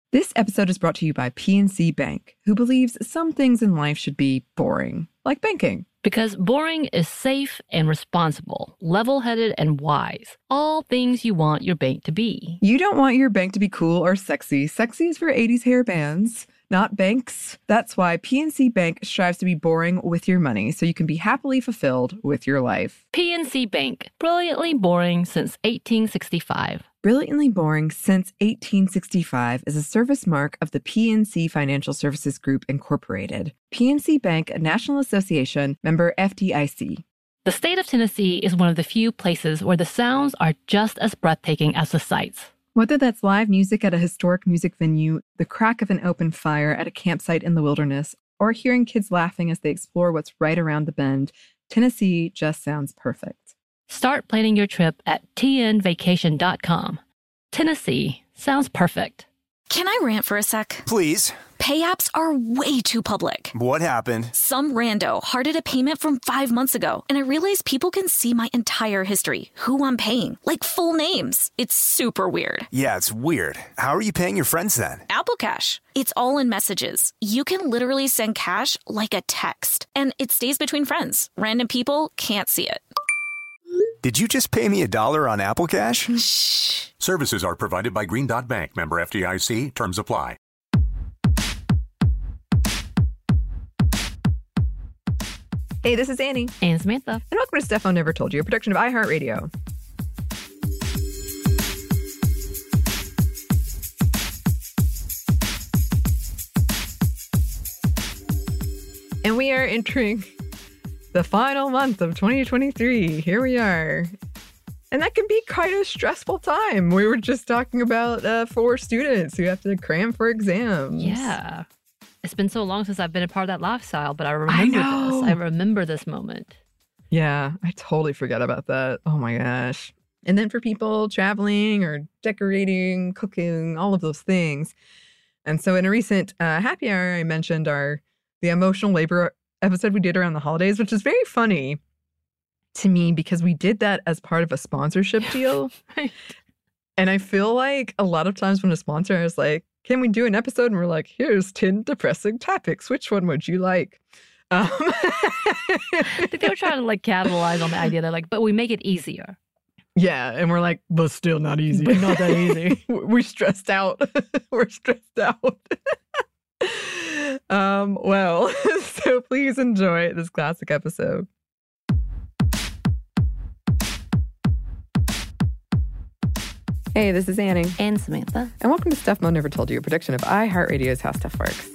This episode is brought to you by PNC Bank, who believes some things in life should be boring, like banking. Because boring is safe and responsible, level-headed and wise. All things you want your bank to be. You don't want your bank to be cool or sexy. Sexy is for 80s hair bands, not banks. That's why PNC Bank strives to be boring with your money so you can be happily fulfilled with your life. PNC Bank, brilliantly boring since 1865. Brilliantly Boring Since 1865 is a service mark of the PNC Financial Services Group, Incorporated. PNC Bank, a National Association, member FDIC. The state of Tennessee is one of the few places where the sounds are just as breathtaking as the sights. Whether that's live music at a historic music venue, the crack of an open fire at a campsite in the wilderness, or hearing kids laughing as they explore what's right around the bend, Tennessee just sounds perfect. Start planning your trip at tnvacation.com. Tennessee sounds perfect. Can I rant for a sec? Please. Pay apps are way too public. What happened? Some rando hearted a payment from 5 months ago, and I realized people can see my entire history, who I'm paying, like full names. It's super weird. Yeah, it's weird. How are you paying your friends then? Apple Cash. It's all in messages. You can literally send cash like a text, and it stays between friends. Random people can't see it. Did you just pay me $1 on Apple Cash? Shh. Services are provided by Green Dot Bank, member FDIC. Terms apply. Hey, this is Annie. And Samantha. And welcome to Stuff Mom Never Told You, a production of iHeartRadio. And we are entering the final month of 2023. Here we are. And that can be quite a stressful time. We were just talking about for students who have to cram for exams. Yeah. It's been so long since I've been a part of that lifestyle, but I remember this. I remember this moment. Yeah, I totally forget about that. Oh my gosh. And then for people traveling or decorating, cooking, all of those things. And so in a recent happy hour, I mentioned the emotional labor episode we did around the holidays, which is very funny to me because we did that as part of a sponsorship deal. Right. And I feel like a lot of times when a sponsor is like, can we do an episode? And we're like, here's 10 depressing topics. Which one would you like? I think they were trying to capitalize on the idea. They're like, but we make it easier. Yeah. And we're like, but still not easy. But not that easy. We're stressed out. We're stressed out. Well, so please enjoy this classic episode. Hey, this is Annie. And Samantha. And welcome to Stuff Mom Never Told You, a production of iHeartRadio's How Stuff Works.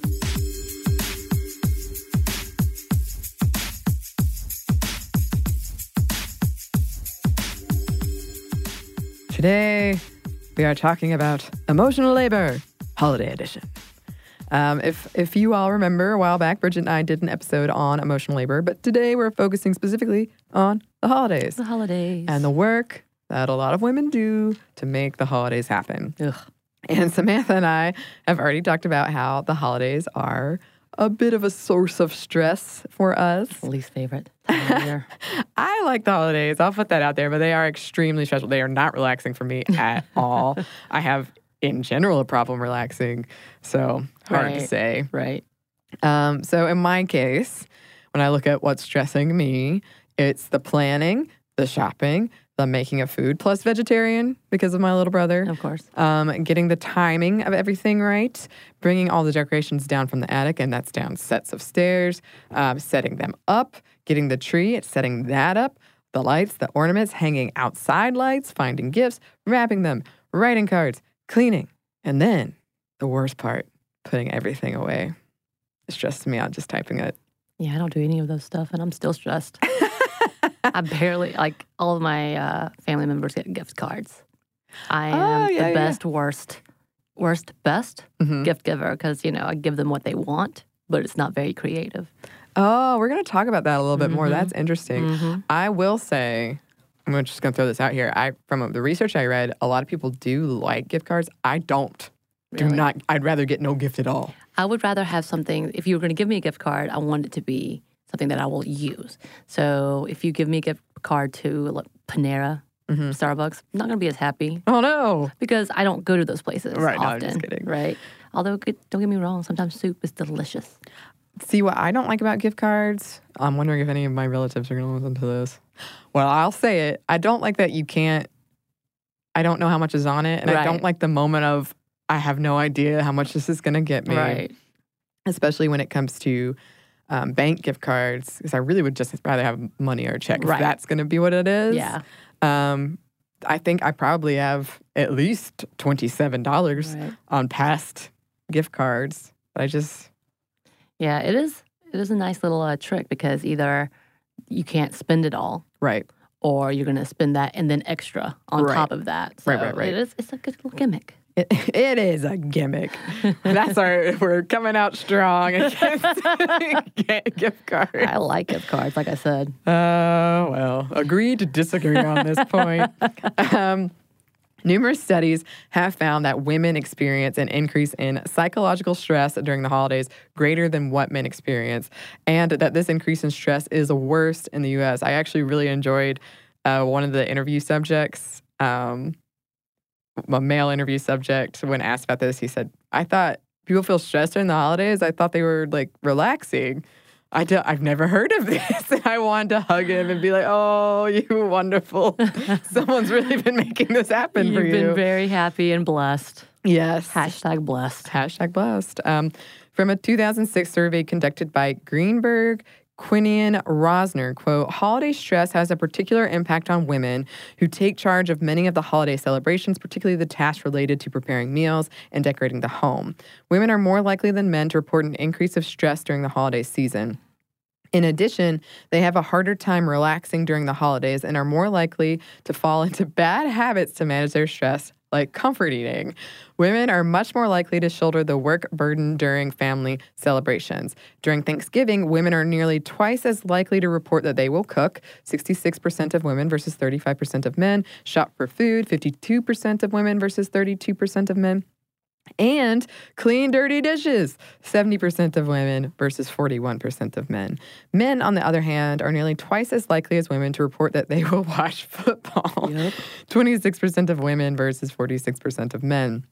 Today, we are talking about emotional labor, holiday edition. If you all remember, a while back, Bridget and I did an episode on emotional labor, but today we're focusing specifically on the holidays. The holidays. And the work that a lot of women do to make the holidays happen. Ugh. And Samantha and I have already talked about how the holidays are a bit of a source of stress for us. Least favorite time of year. I like the holidays. I'll put that out there, but they are extremely stressful. They are not relaxing for me at all. I have, in general, a problem relaxing. So hard to say. Right. So in my case, when I look at what's stressing me, it's the planning, the shopping, the making of food, plus vegetarian because of my little brother. Of course. Getting the timing of everything right, bringing all the decorations down from the attic, and that's down sets of stairs, setting them up, getting the tree, setting that up, the lights, the ornaments, hanging outside lights, finding gifts, wrapping them, writing cards, cleaning, and then the worst part, putting everything away. It stresses me out just typing it. Yeah, I don't do any of those stuff, and I'm still stressed. I barely, all of my family members get gift cards. I am the best, best gift giver because, I give them what they want, but it's not very creative. Oh, we're going to talk about that a little bit more. That's interesting. I will say, I'm just going to throw this out here. From the research I read, a lot of people do like gift cards. I don't. Really? Do not. I'd rather get no gift at all. I would rather have something, if you were going to give me a gift card, I want it to be something that I will use. So if you give me a gift card to Panera, Starbucks, I'm not going to be as happy. Oh, no. Because I don't go to those places Right, often. no, I'm just kidding. Right. Although, don't get me wrong, sometimes soup is delicious. See, what I don't like about gift cards, I'm wondering if any of my relatives are going to listen to this. Well, I'll say it. I don't like that I don't know how much is on it. And I don't like the moment of, I have no idea how much this is going to get me. Right. Especially when it comes to bank gift cards, because I really would just rather have money or a check if that's going to be what it is. Yeah. I think I probably have at least $27 on past gift cards. But I just... Yeah, it is a nice little trick because either you can't spend it all. Right. Or you're going to spend that and then extra on top of that. So right. It's a good little gimmick. It is a gimmick. We're coming out strong against gift cards. I like gift cards, like I said. Well, agree to disagree on this point. Numerous studies have found that women experience an increase in psychological stress during the holidays greater than what men experience, and that this increase in stress is worst in the U.S. I actually really enjoyed one of the interview subjects. A male interview subject, when asked about this, he said, I thought people feel stressed during the holidays. I thought they were like relaxing. I've never heard of this. And I wanted to hug him and be like, oh, you wonderful. Someone's really been making this happen for you. You've been very happy and blessed. Yes. Hashtag blessed. Hashtag blessed. From a 2006 survey conducted by Greenberg, Quinian Rosner, quote, holiday stress has a particular impact on women who take charge of many of the holiday celebrations, particularly the tasks related to preparing meals and decorating the home. Women are more likely than men to report an increase of stress during the holiday season. In addition, they have a harder time relaxing during the holidays and are more likely to fall into bad habits to manage their stress, like comfort eating. Women are much more likely to shoulder the work burden during family celebrations. During Thanksgiving, women are nearly twice as likely to report that they will cook, 66% of women versus 35% of men, shop for food, 52% of women versus 32% of men, and clean dirty dishes, 70% of women versus 41% of men. Men, on the other hand, are nearly twice as likely as women to report that they will watch football, 26% of women versus 46% of men.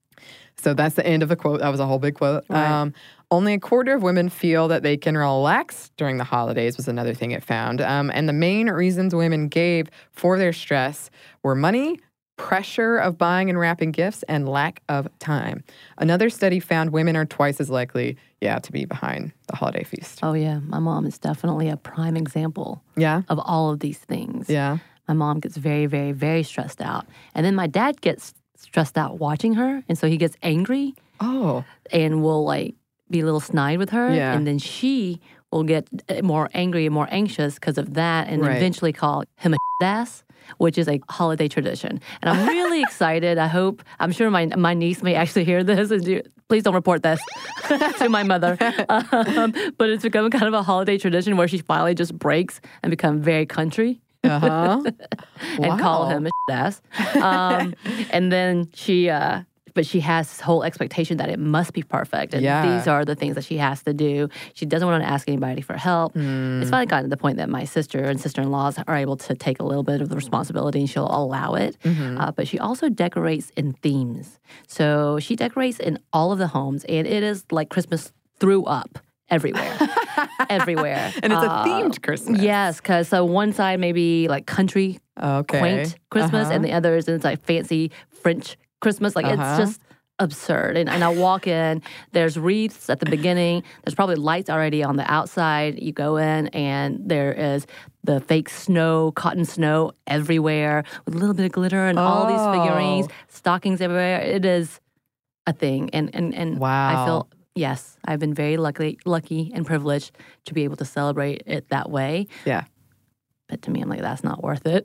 So that's the end of the quote. That was a whole big quote. Right. Only a quarter of women feel that they can relax during the holidays was another thing it found. And the main reasons women gave for their stress were money, pressure of buying and wrapping gifts, and lack of time. Another study found women are twice as likely, to be behind the holiday feast. Oh, yeah. My mom is definitely a prime example of all of these things. Yeah. My mom gets very, very, very stressed out. And then my dad gets stressed out watching her, and so he gets angry. Oh. And will, be a little snide with her. Yeah. And then she will get more angry and more anxious because of that, and eventually call him a ass, which is a holiday tradition. And I'm really excited. I'm sure my niece may actually hear this. And please don't report this to my mother. But it's become kind of a holiday tradition where she finally just breaks and become very country. And call him a ass. And then but she has this whole expectation that it must be perfect. And these are the things that she has to do. She doesn't want to ask anybody for help. It's finally gotten to the point that my sister and sister-in-laws are able to take a little bit of the responsibility, and she'll allow it. But she also decorates in themes. So she decorates in all of the homes, and it is like Christmas threw up everywhere. Everywhere. And it's a themed Christmas. Yes, because so one side may be like country, quaint Christmas, and the other is like fancy French Christmas. It's just absurd. And I walk in, there's wreaths at the beginning. There's probably lights already on the outside. You go in, and there is the fake snow, cotton snow everywhere with a little bit of glitter and all these figurines, stockings everywhere. It is a thing. And wow. I feel... Yes, I've been very lucky and privileged to be able to celebrate it that way. Yeah. But to me, I'm like, that's not worth it.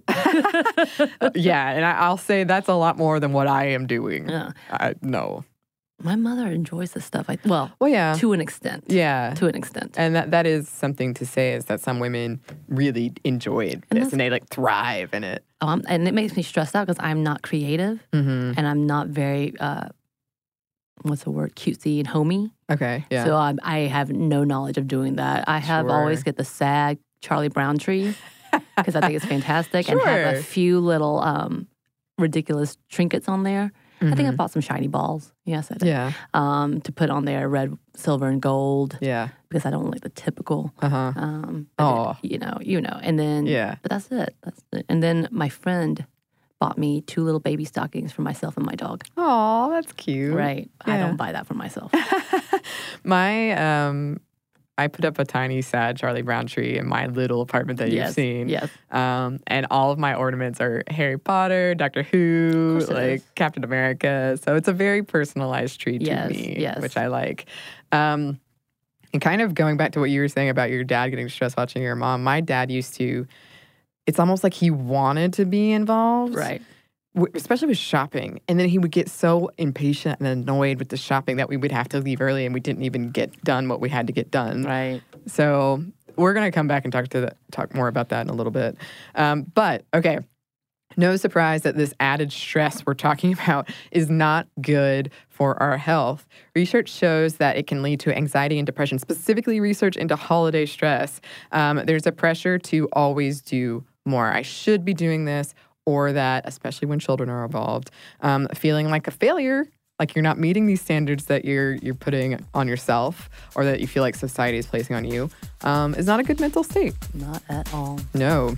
Yeah, and I'll say that's a lot more than what I am doing. Yeah. No. My mother enjoys this stuff. Yeah. To an extent. Yeah. To an extent. And that is something to say, is that some women really enjoy this and they thrive in it. And it makes me stressed out because I'm not creative and I'm not very... what's the word? Cutesy and homey. Okay, yeah. So I have no knowledge of doing that. I have always get the sad Charlie Brown tree because I think it's fantastic and have a few little ridiculous trinkets on there. I think I bought some shiny balls. Yes, I did. Yeah. To put on there, red, silver, and gold. Yeah. Because I don't like the typical. Oh. You know. And then, but that's it. And then my friend bought me 2 little baby stockings for myself and my dog. Oh, that's cute. Right. Yeah. I don't buy that for myself. I put up a tiny, sad Charlie Brown tree in my little apartment that you've seen. Yes. And all of my ornaments are Harry Potter, Doctor Who, like Captain America. So it's a very personalized tree to me, which I like. And kind of going back to what you were saying about your dad getting stressed watching your mom, my dad used to, it's almost like he wanted to be involved. Right. Especially with shopping. And then he would get so impatient and annoyed with the shopping that we would have to leave early and we didn't even get done what we had to get done. Right. So we're going to come back and talk more about that in a little bit. But, okay, no surprise that this added stress we're talking about is not good for our health. Research shows that it can lead to anxiety and depression, specifically research into holiday stress. There's a pressure to always do more. I should be doing this. Or that, especially when children are involved, feeling like a failure, like you're not meeting these standards that you're putting on yourself or that you feel like society is placing on you, is not a good mental state. Not at all. No.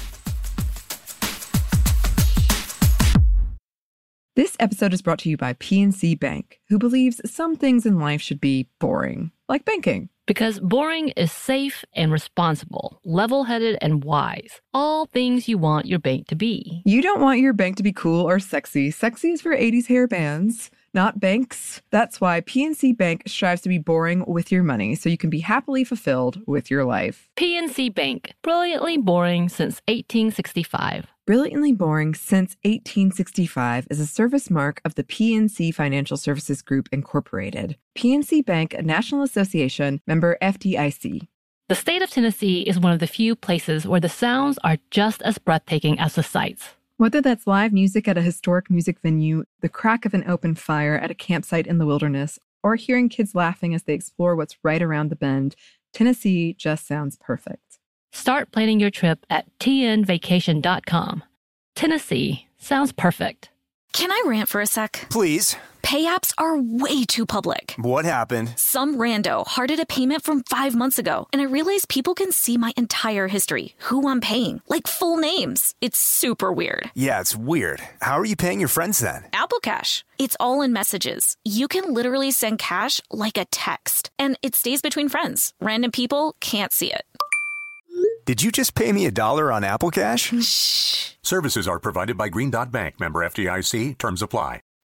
This episode is brought to you by PNC Bank, who believes some things in life should be boring, like banking. Because boring is safe and responsible, level-headed and wise. All things you want your bank to be. You don't want your bank to be cool or sexy. Sexy is for 80s hair bands, not banks. That's why PNC Bank strives to be boring with your money so you can be happily fulfilled with your life. PNC Bank, brilliantly boring since 1865. Brilliantly Boring Since 1865 is a service mark of the PNC Financial Services Group, Incorporated. PNC Bank, a National Association, member FDIC. The state of Tennessee is one of the few places where the sounds are just as breathtaking as the sights. Whether that's live music at a historic music venue, the crack of an open fire at a campsite in the wilderness, or hearing kids laughing as they explore what's right around the bend, Tennessee just sounds perfect. Start planning your trip at tnvacation.com. Tennessee sounds perfect. Can I rant for a sec? Please. Pay apps are way too public. What happened? Some rando hearted a payment from 5 months ago, and I realized people can see my entire history, who I'm paying, like full names. It's super weird. Yeah, it's weird. How are you paying your friends then? Apple Cash. It's all in messages. You can literally send cash like a text, and it stays between friends. Random people can't see it. Did you just pay me $1 on Apple Cash? Shh. Services are provided by Green Dot Bank. Member FDIC. Terms apply.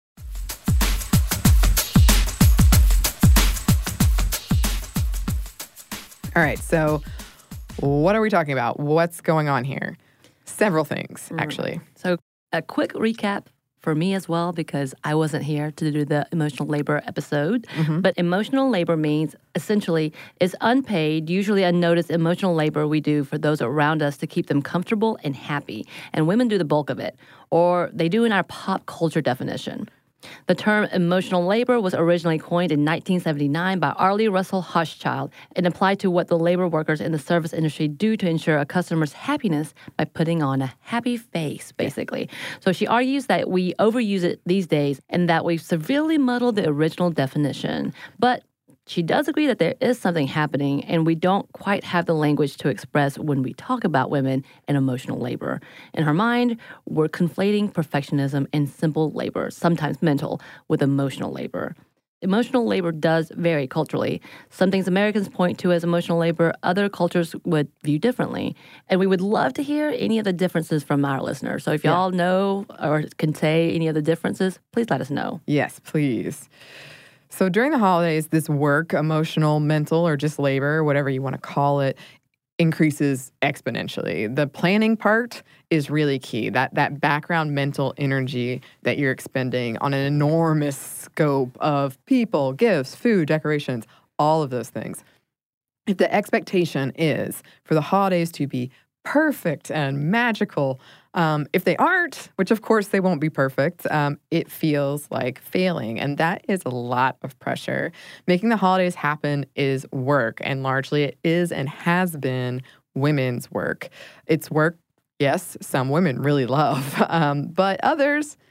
All right, so what are we talking about? What's going on here? Several things, actually. So a quick recap for me as well, because I wasn't here to do the emotional labor episode. But emotional labor means essentially it's unpaid, usually unnoticed emotional labor we do for those around us to keep them comfortable and happy. And women do the bulk of it, or they do in our pop culture definition. The term emotional labor was originally coined in 1979 by Arlie Russell Hochschild and applied to what the labor workers in the service industry do to ensure a customer's happiness by putting on a happy face, basically. So she argues that we overuse it these days and that we've severely muddled the original definition. But she does agree that there is something happening, and we don't quite have the language to express when we talk about women and emotional labor. In her mind, we're conflating perfectionism and simple labor, sometimes mental, with emotional labor. Emotional labor does vary culturally. Some things Americans point to as emotional labor, other cultures would view differently. And we would love to hear any of the differences from our listeners. So if y'all know or can say any of the differences, please let us know. Yes, please. So during the holidays, this work, emotional, mental, or just labor, whatever you want to call it, increases exponentially. The planning part is really key. That background mental energy that you're expending on an enormous scope of people, gifts, food, decorations, all of those things. If the expectation is for the holidays to be perfect and magical, if they aren't, which of course they won't be perfect, it feels like failing. And that is a lot of pressure. Making the holidays happen is work, and largely it is and has been women's work. It's work, yes, some women really love, but others,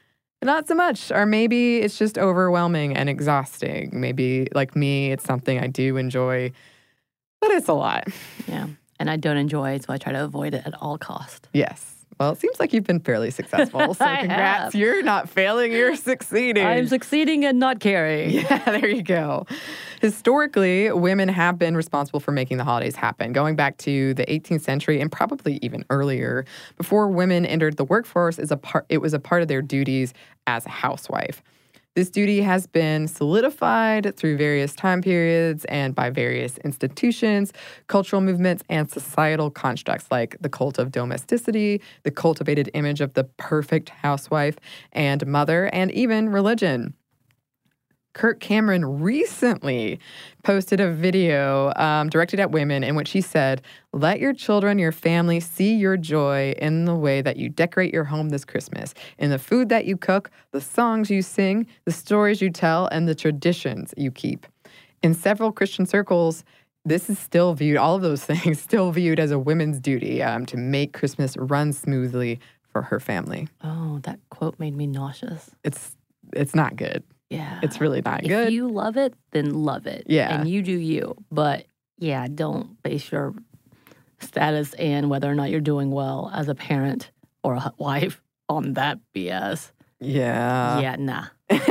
not so much. Or maybe it's just overwhelming and exhausting. Maybe, like me, it's something I do enjoy, but it's a lot. Yeah. And I don't enjoy it, so I try to avoid it at all costs. Yes. Well, it seems like you've been fairly successful. So I congrats. have. You're not failing, you're succeeding. I'm succeeding and not caring. Yeah, there you go. Historically, women have been responsible for making the holidays happen, going back to the 18th century and probably even earlier. Before women entered the workforce, it was a part of their duties as a housewife. This duty has been solidified through various time periods and by various institutions, cultural movements, and societal constructs like the cult of domesticity, the cultivated image of the perfect housewife and mother, and even religion. Kirk Cameron recently posted a video directed at women in which he said, "Let your children, your family see your joy in the way that you decorate your home this Christmas, in the food that you cook, the songs you sing, the stories you tell, and the traditions you keep." In several Christian circles, this is still viewed, all of those things, still viewed as a women's duty to make Christmas run smoothly for her family. Oh, that quote made me nauseous. It's not good. Yeah. It's really not good. If you love it, then love it. Yeah. And you do you. But yeah, don't base your status and whether or not you're doing well as a parent or a wife on that BS. Yeah. Yeah, nah.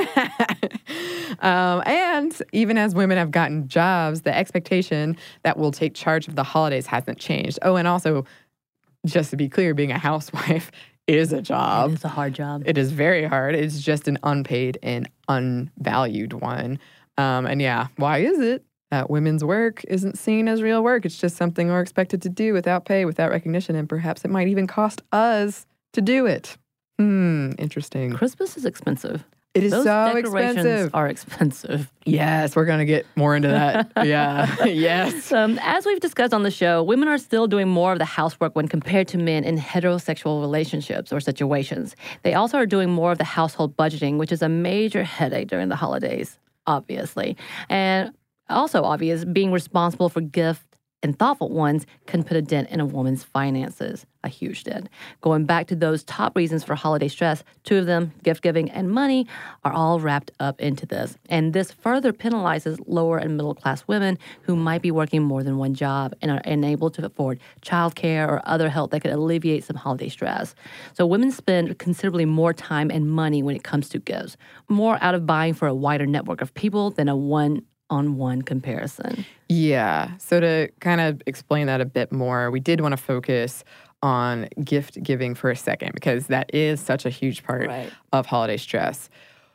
And even as women have gotten jobs, the expectation that we'll take charge of the holidays hasn't changed. Oh, and also, just to be clear, being a housewife is a job. It's a hard job. It is very hard. It's just an unpaid and unvalued one. And yeah, why is it that women's work isn't seen as real work? It's just something we're expected to do without pay, without recognition, and perhaps it might even cost us to do it. Interesting. Christmas is expensive. It is Those so decorations expensive. are expensive. Yes, we're going to get more into that. Yeah, yes. As we've discussed on the show, women are still doing more of the housework when compared to men in heterosexual relationships or situations. They also are doing more of the household budgeting, which is a major headache during the holidays, obviously. And also obvious, being responsible for gifts and thoughtful ones can put a dent in a woman's finances, a huge dent. Going back to those top reasons for holiday stress, two of them, gift giving and money, are all wrapped up into this. And this further penalizes lower and middle class women who might be working more than one job and are unable to afford childcare or other help that could alleviate some holiday stress. So women spend considerably more time and money when it comes to gifts, more out of buying for a wider network of people than a one-on-one comparison. Yeah. So to kind of explain that a bit more, we did want to focus on gift giving for a second because that is such a huge part of holiday stress.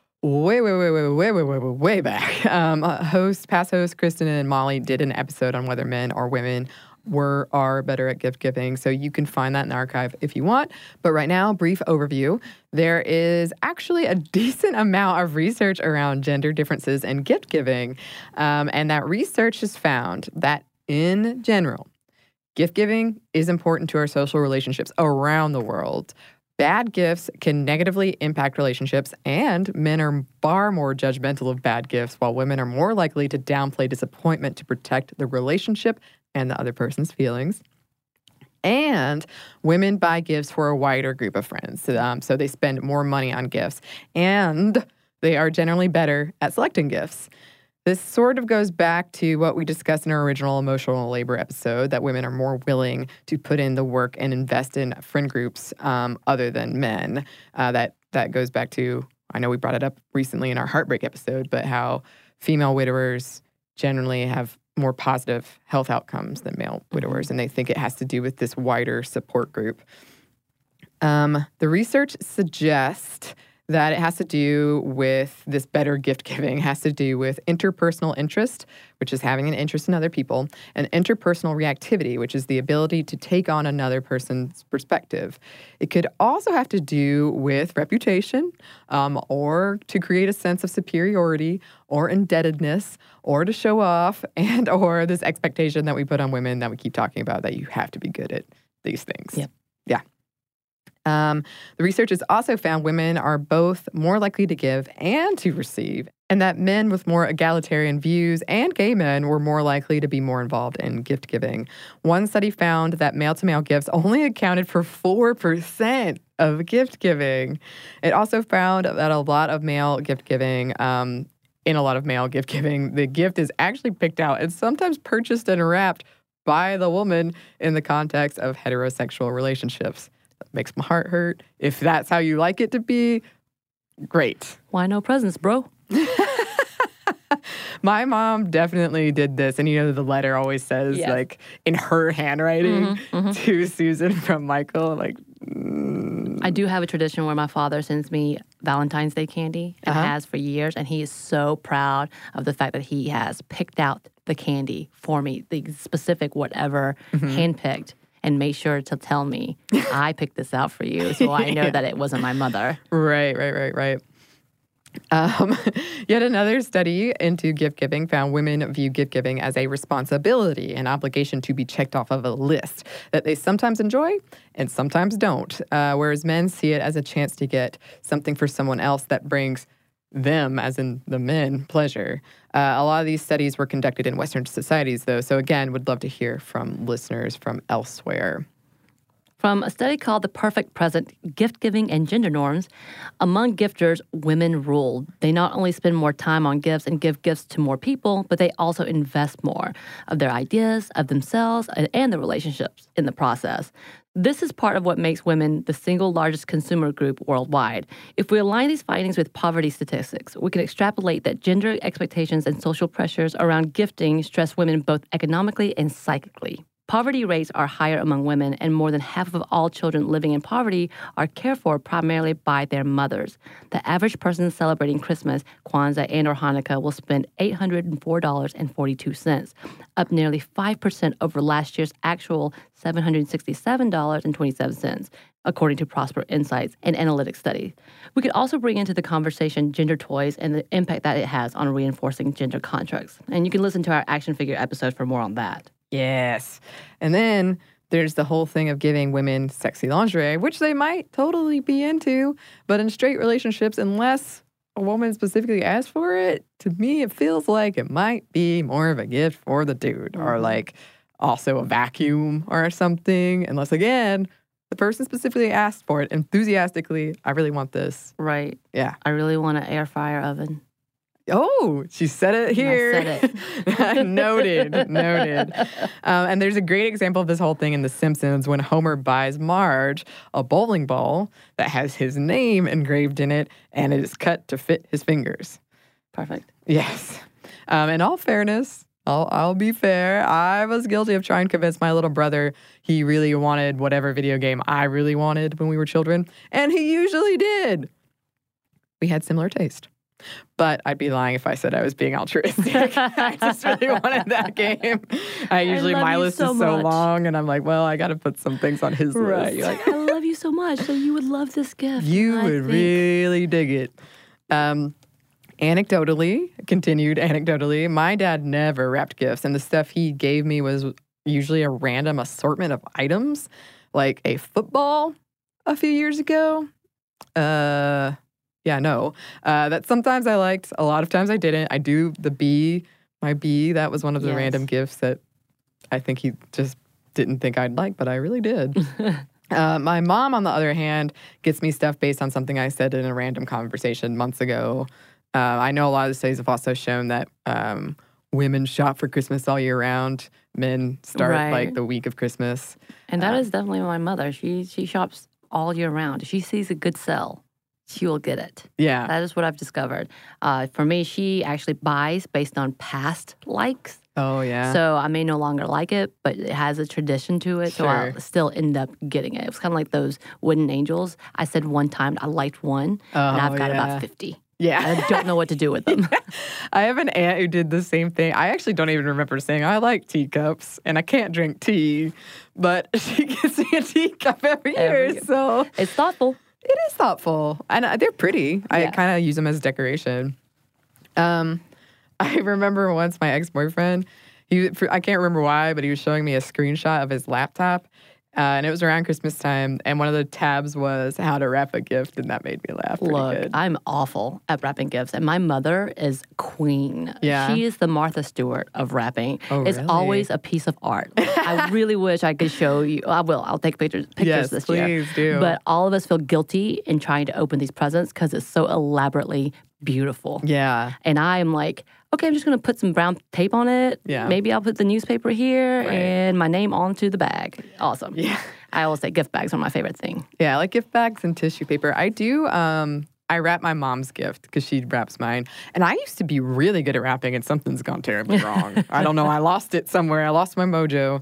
Way back. Past host Kristen and Molly did an episode on whether men or women are better at gift giving. So you can find that in the archive if you want. But right now, brief overview. There is actually a decent amount of research around gender differences in gift giving. And that research has found that in general, gift giving is important to our social relationships around the world. Bad gifts can negatively impact relationships, and men are far more judgmental of bad gifts, while women are more likely to downplay disappointment to protect the relationship and the other person's feelings. And women buy gifts for a wider group of friends, so they spend more money on gifts, and they are generally better at selecting gifts. This sort of goes back to what we discussed in our original emotional labor episode, that women are more willing to put in the work and invest in friend groups other than men. That goes back to, I know we brought it up recently in our heartbreak episode, but how female widowers generally have more positive health outcomes than male widowers, and they think it has to do with this wider support group. The research suggests that it has to do with this better gift giving, has to do with interpersonal interest, which is having an interest in other people, and interpersonal reactivity, which is the ability to take on another person's perspective. It could also have to do with reputation, or to create a sense of superiority or indebtedness, or to show off, and or this expectation that we put on women that we keep talking about, that you have to be good at these things. Yep. Yeah. The research has also found women are both more likely to give and to receive and that men with more egalitarian views and gay men were more likely to be more involved in gift giving. One study found that male-to-male gifts only accounted for 4% of gift giving. It also found that a lot of male gift giving, the gift is actually picked out and sometimes purchased and wrapped by the woman in the context of heterosexual relationships. That makes my heart hurt. If that's how you like it to be, great. Why no presents, bro? My mom definitely did this. And the letter always says, like, in her handwriting to Susan from Michael, like... I do have a tradition where my father sends me Valentine's Day candy and has for years. And he is so proud of the fact that he has picked out the candy for me, the specific whatever, handpicked, and made sure to tell me, I picked this out for you. So I know that it wasn't my mother. Right. Yet another study into gift giving found women view gift giving as a responsibility, an obligation to be checked off of a list that they sometimes enjoy and sometimes don't, whereas men see it as a chance to get something for someone else that brings them, as in the men, pleasure. A lot of these studies were conducted in Western societies, though, so again, would love to hear from listeners from elsewhere. From a study called The Perfect Present, Gift Giving and Gender Norms, among gifters, women rule. They not only spend more time on gifts and give gifts to more people, but they also invest more of their ideas, of themselves, and the relationships in the process. This is part of what makes women the single largest consumer group worldwide. If we align these findings with poverty statistics, we can extrapolate that gender expectations and social pressures around gifting stress women both economically and psychically. Poverty rates are higher among women, and more than half of all children living in poverty are cared for primarily by their mothers. The average person celebrating Christmas, Kwanzaa, and or Hanukkah will spend $804.42, up nearly 5% over last year's actual $767.27, according to Prosper Insights, an analytics study. We could also bring into the conversation gender toys and the impact that it has on reinforcing gender constructs. And you can listen to our action figure episode for more on that. Yes. And then there's the whole thing of giving women sexy lingerie, which they might totally be into. But in straight relationships, unless a woman specifically asks for it, to me, it feels like it might be more of a gift for the dude or like also a vacuum or something. Unless, again, the person specifically asked for it enthusiastically. I really want this. Right. Yeah. I really want an air fryer oven. Oh, she said it here. I said it. Noted. And there's a great example of this whole thing in The Simpsons when Homer buys Marge a bowling ball that has his name engraved in it, and it is cut to fit his fingers. Perfect. Yes. In all fairness, I'll be fair. I was guilty of trying to convince my little brother he really wanted whatever video game I really wanted when we were children, and he usually did. We had similar taste. But I'd be lying if I said I was being altruistic. I just really wanted that game. My list is so long, and I'm like, well, I got to put some things on his list. You're like, I love you so much, so you would love this gift. You would really dig it. Anecdotally, my dad never wrapped gifts, and the stuff he gave me was usually a random assortment of items, like a football a few years ago. That sometimes I liked. A lot of times I didn't. I do my bee. That was one of the random gifts that I think he just didn't think I'd like, but I really did. My mom, on the other hand, gets me stuff based on something I said in a random conversation months ago. I know a lot of the studies have also shown that women shop for Christmas all year round. Men start like the week of Christmas. And that is definitely my mother. She shops all year round. If she sees a good sale, she will get it. Yeah. That is what I've discovered. For me, she actually buys based on past likes. Oh, yeah. So I may no longer like it, but it has a tradition to it, so I'll still end up getting it. It was kind of like those wooden angels. I said one time I liked one, and I've got about 50. Yeah. I don't know what to do with them. I have an aunt who did the same thing. I actually don't even remember saying, I like teacups, and I can't drink tea, but she gets me a teacup every year, so. It's thoughtful. It is thoughtful, and they're pretty. Yeah. I kind of use them as decoration. I remember once my ex-boyfriend, I can't remember why, but he was showing me a screenshot of his laptop, And it was around Christmas time. And one of the tabs was how to wrap a gift. And that made me laugh pretty good. I'm awful at wrapping gifts. And my mother is queen. Yeah. She is the Martha Stewart of wrapping. Oh, it's really? always a piece of art. I really wish I could show you. I will. I'll take pictures Yes, this year. please do. But all of us feel guilty in trying to open these presents because it's so elaborately beautiful. Yeah. And I'm like, okay, I'm just going to put some brown tape on it. Yeah. Maybe I'll put the newspaper here Right. and my name onto the bag. Awesome. Yeah. I always say gift bags are my favorite thing. Yeah, I like gift bags and tissue paper. I do, I wrap my mom's gift because she wraps mine. And I used to be really good at wrapping and something's gone terribly wrong. I don't know. I lost it somewhere. I lost my mojo.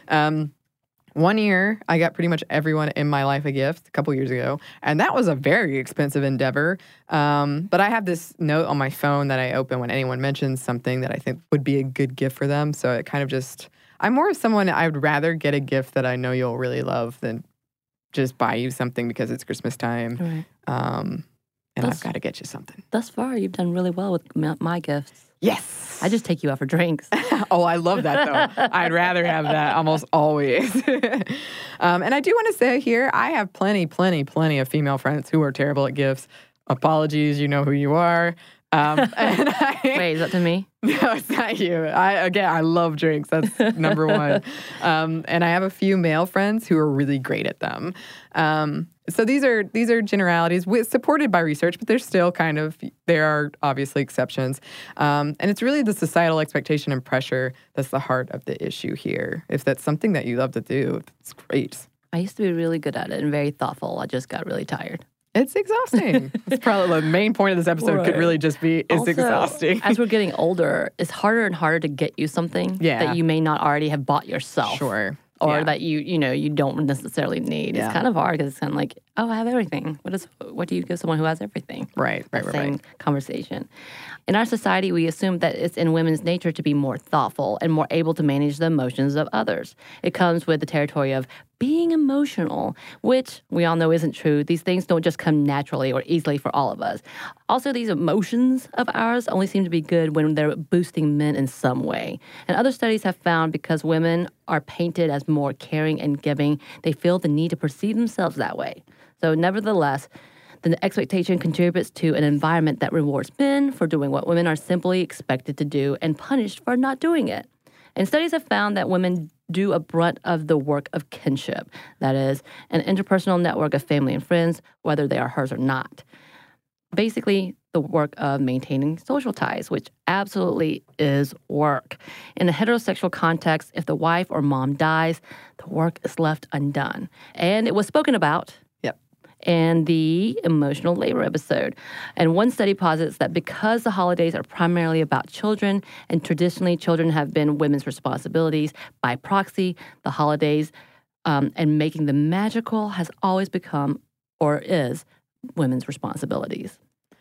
One year, I got pretty much everyone in my life a gift a couple years ago. And that was a very expensive endeavor. But I have this note on my phone that I open when anyone mentions something that I think would be a good gift for them. So it kind of just, I'm more of someone, I would rather get a gift that I know you'll really love than just buy you something because it's Christmas time. Right. And I've got to get you something. Thus far, you've done really well with my gifts. Yes. I just take you out for drinks. Oh, I love that, though. I'd rather have that almost always. And I do want to say here, I have plenty of female friends who are terrible at gifts. Apologies, you know who you are. Wait, is that to me? No, it's not you. I love drinks. That's number one. And I have a few male friends who are really great at them. So these are generalities supported by research, but there are obviously exceptions. And it's really the societal expectation and pressure that's the heart of the issue here. If that's something that you love to do, it's great. I used to be really good at it and very thoughtful. I just got really tired. It's exhausting. That's probably the main point of this episode could really just be, it's Also, exhausting. As we're getting older, it's harder and harder to get you something that you may not already have bought yourself. Sure. Or that you don't necessarily need. Yeah. It's kind of hard because it's kind of like, oh, I have everything. What do you give someone who has everything? Right. Same conversation. In our society, we assume that it's in women's nature to be more thoughtful and more able to manage the emotions of others. It comes with the territory of being emotional, which we all know isn't true. These things don't just come naturally or easily for all of us. Also, these emotions of ours only seem to be good when they're boosting men in some way. And other studies have found because women are painted as more caring and giving, they feel the need to perceive themselves that way. So nevertheless, the expectation contributes to an environment that rewards men for doing what women are simply expected to do and punished for not doing it. And studies have found that women do a brunt of the work of kinship, that is, an interpersonal network of family and friends, whether they are hers or not. Basically, the work of maintaining social ties, which absolutely is work. In a heterosexual context, if the wife or mom dies, the work is left undone. And it was spoken about and the emotional labor episode. And one study posits that because the holidays are primarily about children, and traditionally children have been women's responsibilities, by proxy, the holidays and making them magical has always become, or is, women's responsibilities.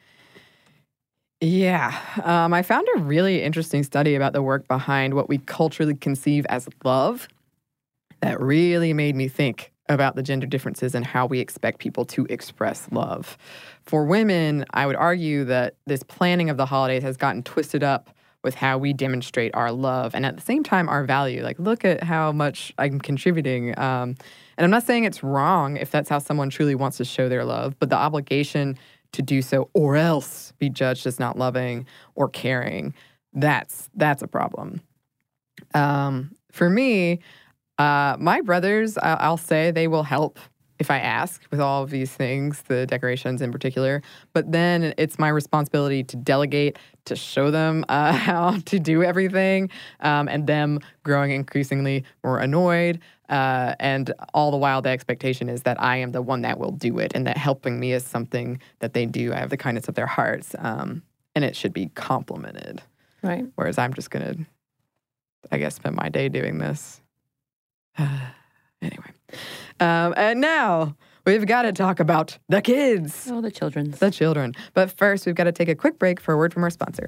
Yeah. I found a really interesting study about the work behind what we culturally conceive as love that really made me think about the gender differences and how we expect people to express love. For women, I would argue that this planning of the holidays has gotten twisted up with how we demonstrate our love and at the same time our value. Like, look at how much I'm contributing. And I'm not saying it's wrong if that's how someone truly wants to show their love, but the obligation to do so or else be judged as not loving or caring, that's a problem. For me, my brothers, I'll say they will help if I ask with all of these things, the decorations in particular. But then it's my responsibility to delegate, to show them how to do everything, and them growing increasingly more annoyed. And all the while, the expectation is that I am the one that will do it and that helping me is something that they do. I have the kindness of their hearts, and it should be complimented. Right. Whereas I'm just going to, I guess, spend my day doing this. Anyway. And now we've got to talk about the kids. Oh, the children. The children. But first, we've got to take a quick break for a word from our sponsor.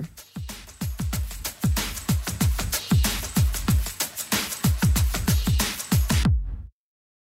This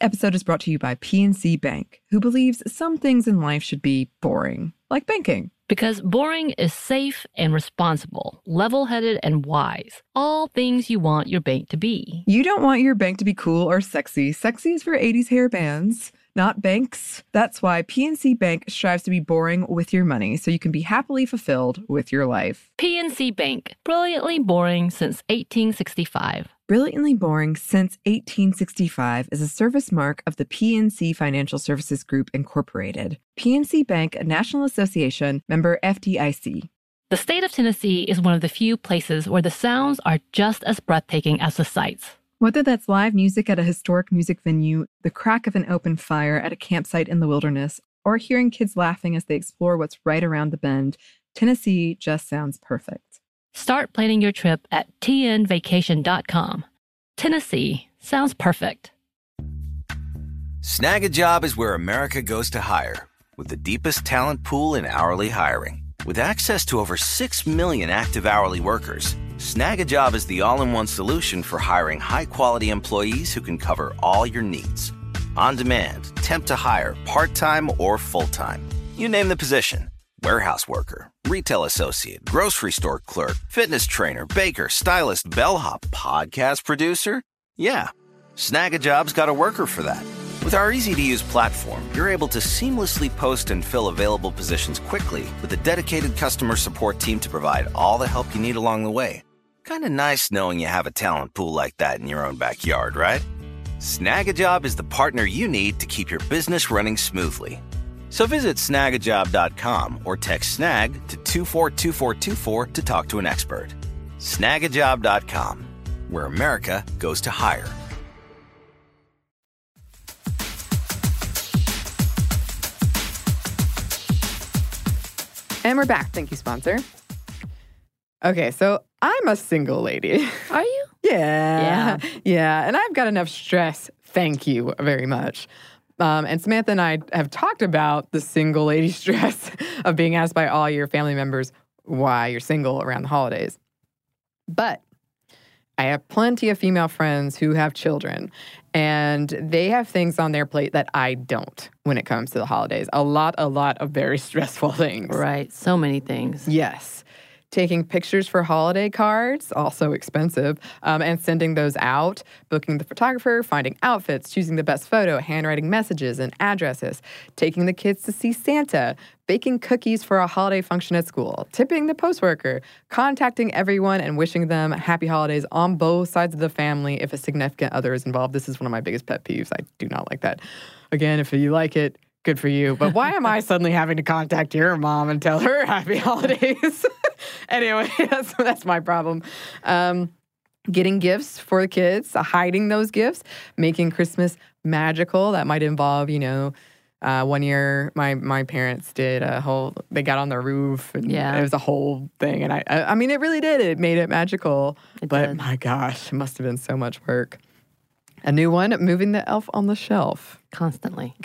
episode is brought to you by PNC Bank, who believes some things in life should be boring, like banking. Because boring is safe and responsible, level-headed and wise. All things you want your bank to be. You don't want your bank to be cool or sexy. Sexy is for 80s hair bands, not banks. That's why PNC Bank strives to be boring with your money so you can be happily fulfilled with your life. PNC Bank, brilliantly boring since 1865. Brilliantly Boring Since 1865 is a service mark of the PNC Financial Services Group, Incorporated. PNC Bank, a National Association, member FDIC. The state of Tennessee is one of the few places where the sounds are just as breathtaking as the sights. Whether that's live music at a historic music venue, the crack of an open fire at a campsite in the wilderness, or hearing kids laughing as they explore what's right around the bend, Tennessee just sounds perfect. Start planning your trip at tnvacation.com. Tennessee sounds perfect. Snag a Job is where America goes to hire, with the deepest talent pool in hourly hiring. With access to over 6 million active hourly workers, Snag a Job is the all-in-one solution for hiring high-quality employees who can cover all your needs. On demand, temp to hire, part-time or full-time. You name the position. Warehouse worker, retail associate, grocery store clerk, fitness trainer, baker, stylist, bellhop, podcast producer. Yeah, Snag a Job's got a worker for that. With our easy-to-use platform, you're able to seamlessly post and fill available positions quickly with a dedicated customer support team to provide all the help you need along the way. Kind of nice knowing you have a talent pool like that in your own backyard, right? Snag a Job is the partner you need to keep your business running smoothly. So visit snagajob.com or text snag to 242424 to talk to an expert. Snagajob.com, where America goes to hire. And we're back. Thank you, sponsor. Okay, so I'm a single lady. Are you? Yeah. And I've got enough stress. Thank you very much. And Samantha and I have talked about the single lady stress of being asked by all your family members why you're single around the holidays. But I have plenty of female friends who have children, and they have things on their plate that I don't when it comes to the holidays. A lot of very stressful things. Right. So many things. Yes. Taking pictures for holiday cards, also expensive, and sending those out, booking the photographer, finding outfits, choosing the best photo, handwriting messages and addresses, taking the kids to see Santa, baking cookies for a holiday function at school, tipping the post worker, contacting everyone and wishing them happy holidays on both sides of the family if a significant other is involved. This is one of my biggest pet peeves. I do not like that. Again, if you like it, good for you. But why am I suddenly having to contact your mom and tell her happy holidays? Anyway, that's my problem. Getting gifts for the kids, hiding those gifts, making Christmas magical. That might involve, one year my parents did they got on the roof and it was a whole thing. And I mean, it really did. It made it magical. But my gosh, it must have been so much work. A new one, moving the elf on the shelf. Constantly.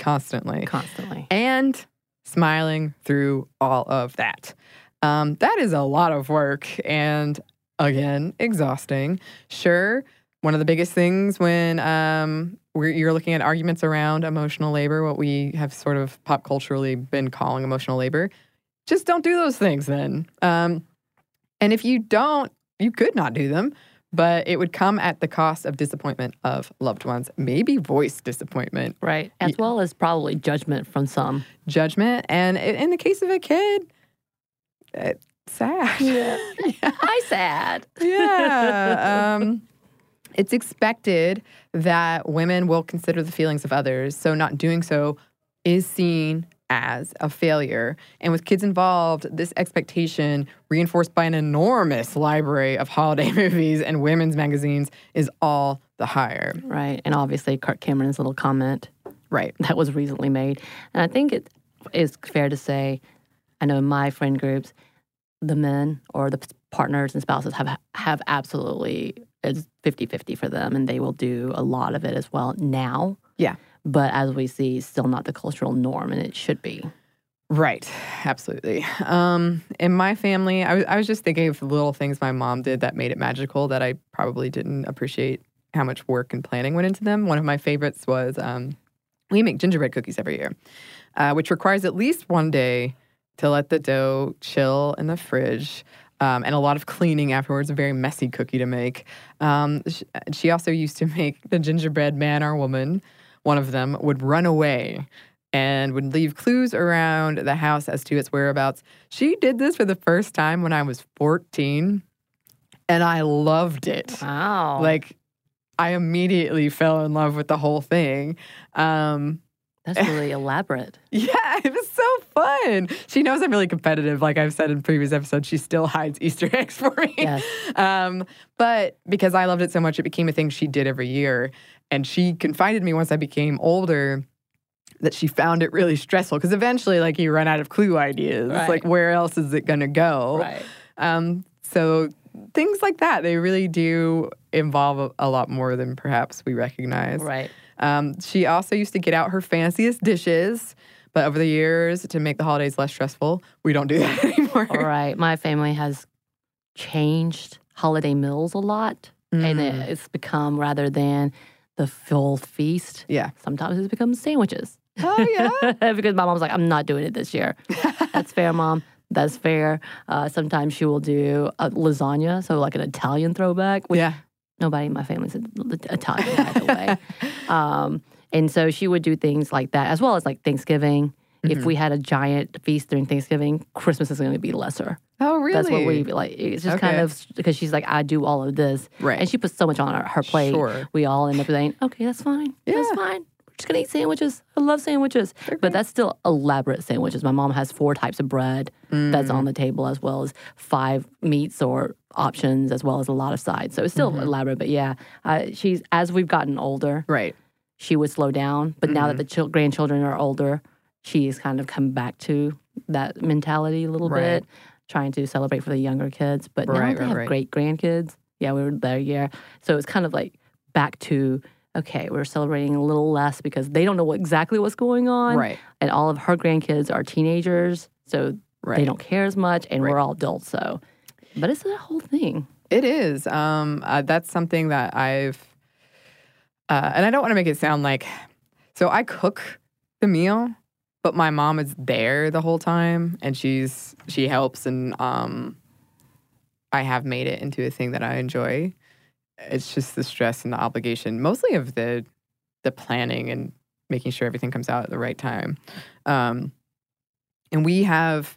And smiling through all of that. That is a lot of work and, again, exhausting. Sure, one of the biggest things when you're looking at arguments around emotional labor, what we have sort of pop culturally been calling emotional labor, just don't do those things then. And if you don't, you could not do them. But it would come at the cost of disappointment of loved ones, maybe voice disappointment. Right, as well as probably judgment from some. Judgment, and in the case of a kid, it's sad. Yeah. I'm sad. Yeah. It's expected that women will consider the feelings of others, so not doing so is seen as a failure. And with kids involved, this expectation, reinforced by an enormous library of holiday movies and women's magazines, is all the higher. Right. And obviously, Kirk Cameron's little comment that was recently made. And I think it is fair to say, I know in my friend groups, the men or the partners and spouses have absolutely, it's 50-50 for them, and they will do a lot of it as well now. Yeah. But as we see, still not the cultural norm, and it should be. Right. Absolutely. In my family, I was just thinking of little things my mom did that made it magical that I probably didn't appreciate how much work and planning went into them. One of my favorites was we make gingerbread cookies every year, which requires at least one day to let the dough chill in the fridge. And a lot of cleaning afterwards, a very messy cookie to make. She also used to make the gingerbread man or woman. One of them would run away and would leave clues around the house as to its whereabouts. She did this for the first time when I was 14, and I loved it. Wow. Like, I immediately fell in love with the whole thing. That's really elaborate. Yeah, it was so fun. She knows I'm really competitive. Like I've said in previous episodes, she still hides Easter eggs for me. Yes. But because I loved it so much, it became a thing she did every year. And she confided me once I became older that she found it really stressful because eventually, like, you run out of clue ideas. Right. Like, where else is it going to go? Right. So things like that, they really do involve a lot more than perhaps we recognize. Right. She also used to get out her fanciest dishes, but over the years, to make the holidays less stressful, we don't do that anymore. All right. My family has changed holiday meals a lot, and it's become, rather than the full feast, sometimes it's become sandwiches. Oh, yeah? Because my mom's like, I'm not doing it this year. That's fair, Mom. That's fair. Sometimes she will do a lasagna, so like an Italian throwback. Which nobody in my family's Italian, by the way. And so she would do things like that, as well as like Thanksgiving. If we had a giant feast during Thanksgiving, Christmas is going to be lesser. Oh, really? That's what we like. It's just kind of because she's like, I do all of this. Right. And she puts so much on her plate. Sure. We all end up saying, okay, that's fine. Yeah. That's fine. We're just going to eat sandwiches. I love sandwiches. Okay. But that's still elaborate sandwiches. My mom has 4 types of bread that's on the table, as well as 5 meats or options, as well as a lot of sides. So it's still elaborate. But yeah, she's, as we've gotten older, she would slow down. But now that the grandchildren are older, she's kind of come back to that mentality a little bit, trying to celebrate for the younger kids. But now they have great grandkids. Yeah, we were there, So it's kind of like back to, okay, we're celebrating a little less because they don't know exactly what's going on. Right. And all of her grandkids are teenagers, so they don't care as much, and we're all adults. So, but it's a whole thing. It is. That's something that I've, and I don't want to make it sound like, so I cook the meal, but my mom is there the whole time, and she helps, and I have made it into a thing that I enjoy. It's just the stress and the obligation, mostly of the planning and making sure everything comes out at the right time. And we have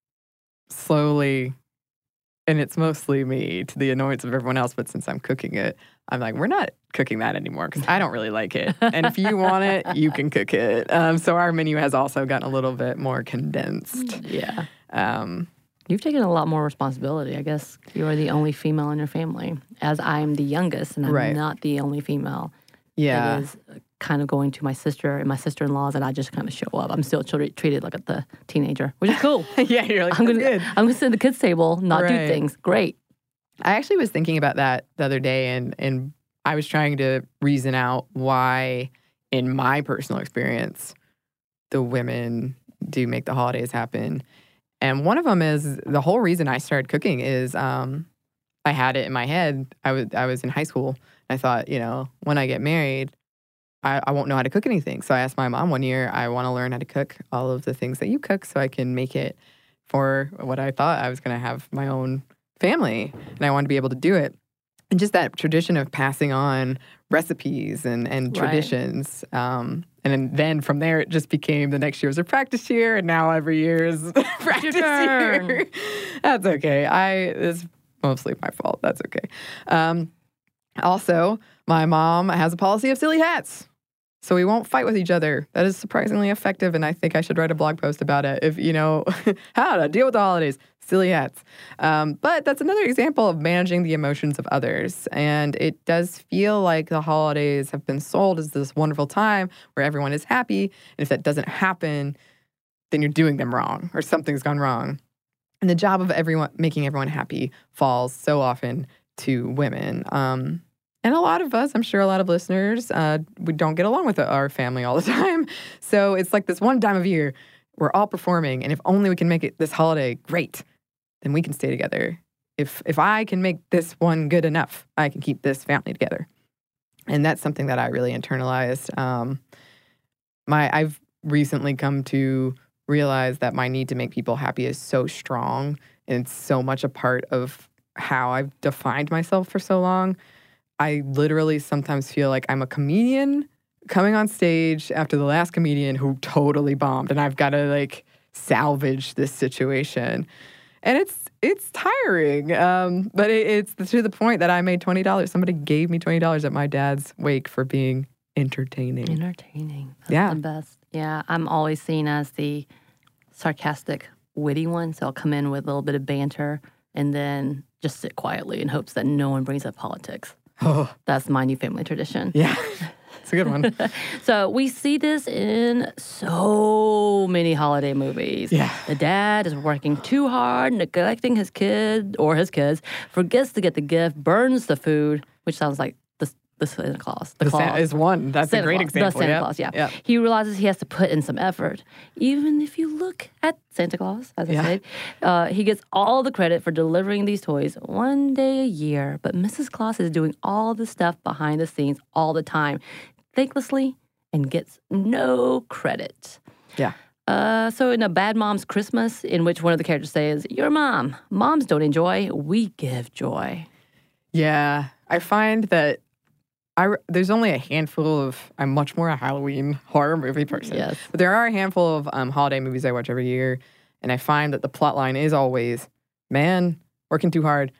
slowly, and it's mostly me, to the annoyance of everyone else, but since I'm cooking it, I'm like, we're not cooking that anymore because I don't really like it. And if you want it, you can cook it. So our menu has also gotten a little bit more condensed. Yeah. You've taken a lot more responsibility. I guess you are the only female in your family, as I'm the youngest, and I'm not the only female. Yeah. It is kind of going to my sister and my sister-in-laws, and I just kind of show up. I'm still treated like the teenager, which is cool. Yeah, you're like, I'm going to sit at the kids' table, not do things. Great. I actually was thinking about that the other day, and I was trying to reason out why, in my personal experience, the women do make the holidays happen. And one of them is, the whole reason I started cooking is I had it in my head. I was in high school. And I thought, when I get married, I won't know how to cook anything. So I asked my mom one year, I want to learn how to cook all of the things that you cook so I can make it for what I thought I was going to have my own family. And I wanted to be able to do it. And just that tradition of passing on recipes and traditions. And then from there, it just became the next year was a practice year, and now every year is practice year. That's okay. It's mostly my fault. That's okay. Also, my mom has a policy of silly hats. So we won't fight with each other. That is surprisingly effective, and I think I should write a blog post about it. If how to deal with the holidays. Silly hats. But that's another example of managing the emotions of others. And it does feel like the holidays have been sold as this wonderful time where everyone is happy. And if that doesn't happen, then you're doing them wrong or something's gone wrong. And the job of making everyone happy falls so often to women. And a lot of us, I'm sure a lot of listeners, we don't get along with our family all the time. So it's like this one time of year we're all performing. And if only we can make it this holiday great, then we can stay together. If I can make this one good enough, I can keep this family together. And that's something that I really internalized. I've recently come to realize that my need to make people happy is so strong, and it's so much a part of how I've defined myself for so long. I literally sometimes feel like I'm a comedian coming on stage after the last comedian who totally bombed, and I've got to like salvage this situation. And it's tiring, but it's to the point that I made $20. Somebody gave me $20 at my dad's wake for being entertaining. Entertaining. That's the best. Yeah, I'm always seen as the sarcastic, witty one, so I'll come in with a little bit of banter and then just sit quietly in hopes that no one brings up politics. Oh. That's my new family tradition. Yeah, it's a good one. So we see this in so many holiday movies. Yeah. The dad is working too hard, neglecting his kid or his kids, forgets to get the gift, burns the food, which sounds like the Santa Claus. The Claus. Santa is one. That's Santa a great Claus. example. The Santa Claus, yeah. Yep. He realizes he has to put in some effort. Even if you look at Santa Claus, as I said, he gets all the credit for delivering these toys one day a year. But Mrs. Claus is doing all the stuff behind the scenes all the time, thanklessly, and gets no credit. Yeah. So in A Bad Mom's Christmas, in which one of the characters says, "Your mom. Moms don't enjoy, we give joy." Yeah. I find that there's only a handful of, I'm much more a Halloween horror movie person. Yes. But there are a handful of holiday movies I watch every year, and I find that the plot line is always, man, working too hard.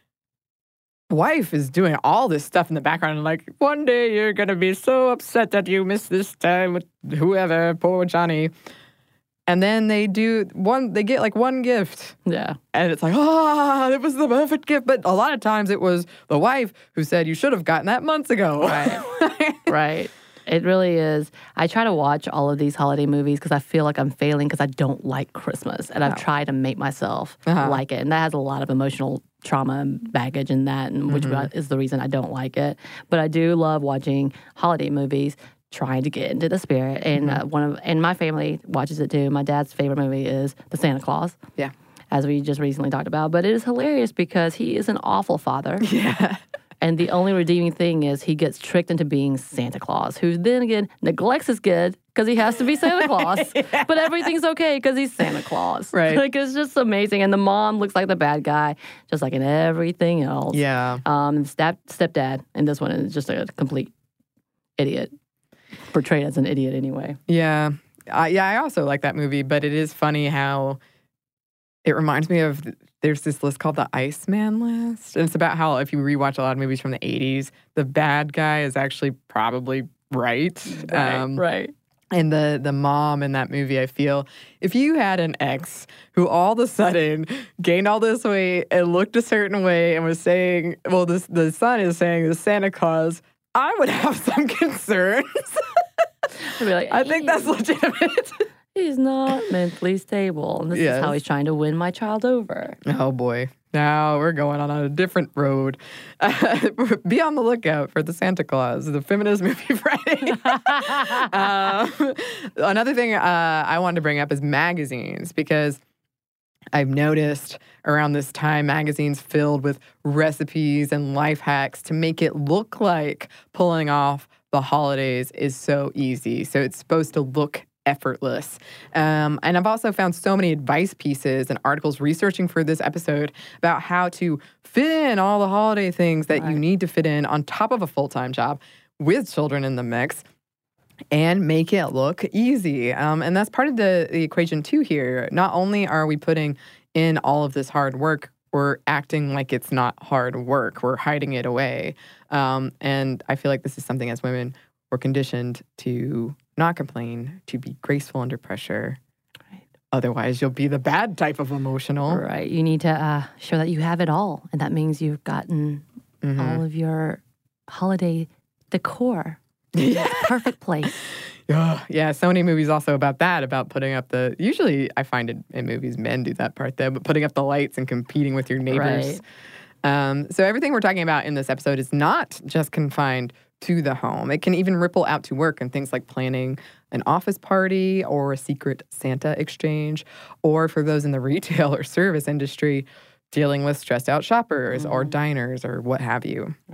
Wife is doing all this stuff in the background, and like, one day you're going to be so upset that you missed this time with whoever, poor Johnny. And then they get like one gift. Yeah. And it's like, it was the perfect gift. But a lot of times it was the wife who said, you should have gotten that months ago. Right. Right. It really is. I try to watch all of these holiday movies because I feel like I'm failing because I don't like Christmas. And I've tried to make myself like it. And that has a lot of emotional trauma and baggage in that, and which is the reason I don't like it. But I do love watching holiday movies, trying to get into the spirit. And and my family watches it too. My dad's favorite movie is The Santa Claus. Yeah. As we just recently talked about. But it is hilarious because he is an awful father. Yeah. And the only redeeming thing is he gets tricked into being Santa Claus, who then again neglects his kid because he has to be Santa Claus. Yeah. But everything's okay because he's Santa Claus. Right. Like, it's just amazing. And the mom looks like the bad guy, just like in everything else. Yeah. Stepdad in this one is just a complete idiot. Portrayed as an idiot anyway. Yeah. I also like that movie, but it is funny how it reminds me of, there's this list called the Iceman list. And it's about how if you rewatch a lot of movies from the 80s, the bad guy is actually probably right. Right. And the mom in that movie, I feel, if you had an ex who all of a sudden gained all this weight and looked a certain way and was saying, well, the son is saying the Santa Claus, I would have some concerns. I'd be like, I think that's legitimate. He's not mentally stable. And this is how he's trying to win my child over. Oh, boy. Now we're going on a different road. Be on the lookout for the Santa Claus, the Feminist Movie Friday. Another thing I wanted to bring up is magazines, because I've noticed around this time magazines filled with recipes and life hacks to make it look like pulling off the holidays is so easy. So it's supposed to look effortless. And I've also found so many advice pieces and articles researching for this episode about how to fit in all the holiday things that you need to fit in on top of a full-time job with children in the mix and make it look easy. And that's part of the equation too here. Not only are we putting in all of this hard work, we're acting like it's not hard work. We're hiding it away. And I feel like this is something as women we're conditioned to not complain, to be graceful under pressure. Right. Otherwise, you'll be the bad type of emotional. Right. You need to show that you have it all. And that means you've gotten all of your holiday decor in its perfect place. Yeah, so many movies also about that, about putting up usually I find in movies men do that part there, but putting up the lights and competing with your neighbors. Right. So everything we're talking about in this episode is not just confined to the home. It can even ripple out to work and things like planning an office party or a secret Santa exchange, or for those in the retail or service industry, dealing with stressed out shoppers or diners or what have you. Right.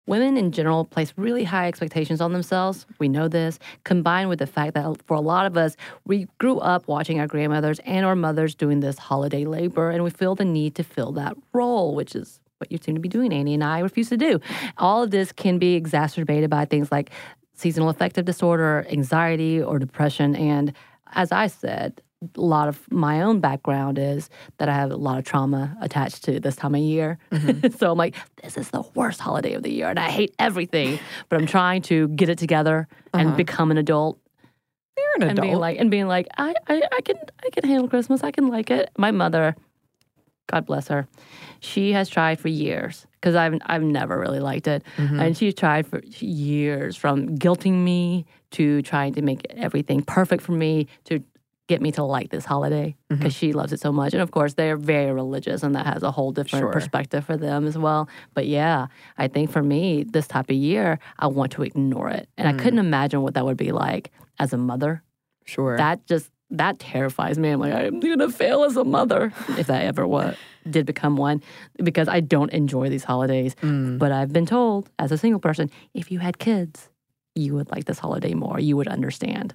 Women in general place really high expectations on themselves. We know this, combined with the fact that for a lot of us, we grew up watching our grandmothers and our mothers doing this holiday labor, and we feel the need to fill that role, which is what you seem to be doing, Annie, and I refuse to do. All of this can be exacerbated by things like seasonal affective disorder, anxiety, or depression. And as I said, a lot of my own background is that I have a lot of trauma attached to this time of year. Mm-hmm. So I'm like, this is the worst holiday of the year, and I hate everything. But I'm trying to get it together and become an adult. You're an adult. And being like, I can handle Christmas. I can like it. My mother, God bless her, she has tried for years because I've never really liked it, and she's tried for years, from guilting me to trying to make everything perfect for me to get me to like this holiday because she loves it so much. And of course, they're very religious, and that has a whole different perspective for them as well. But yeah, I think for me, this type of year, I want to ignore it. And I couldn't imagine what that would be like as a mother. Sure. That terrifies me. I'm like, I'm going to fail as a mother if I ever did become one, because I don't enjoy these holidays. But I've been told, as a single person, if you had kids, you would like this holiday more. You would understand.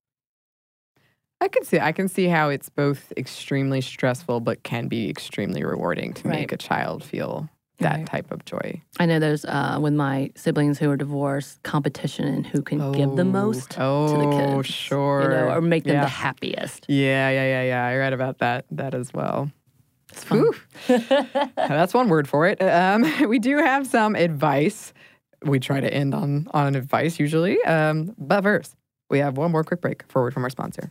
I can see how it's both extremely stressful but can be extremely rewarding to make a child feel that type of joy. I know there's, with my siblings who are divorced, competition in who can give the most to the kids. Oh, sure. You know, or make them the happiest. Yeah. I read about that as well. It's fun. That's one word for it. We do have some advice. We try to end on an advice usually. But first, we have one more quick break for a word from our sponsor.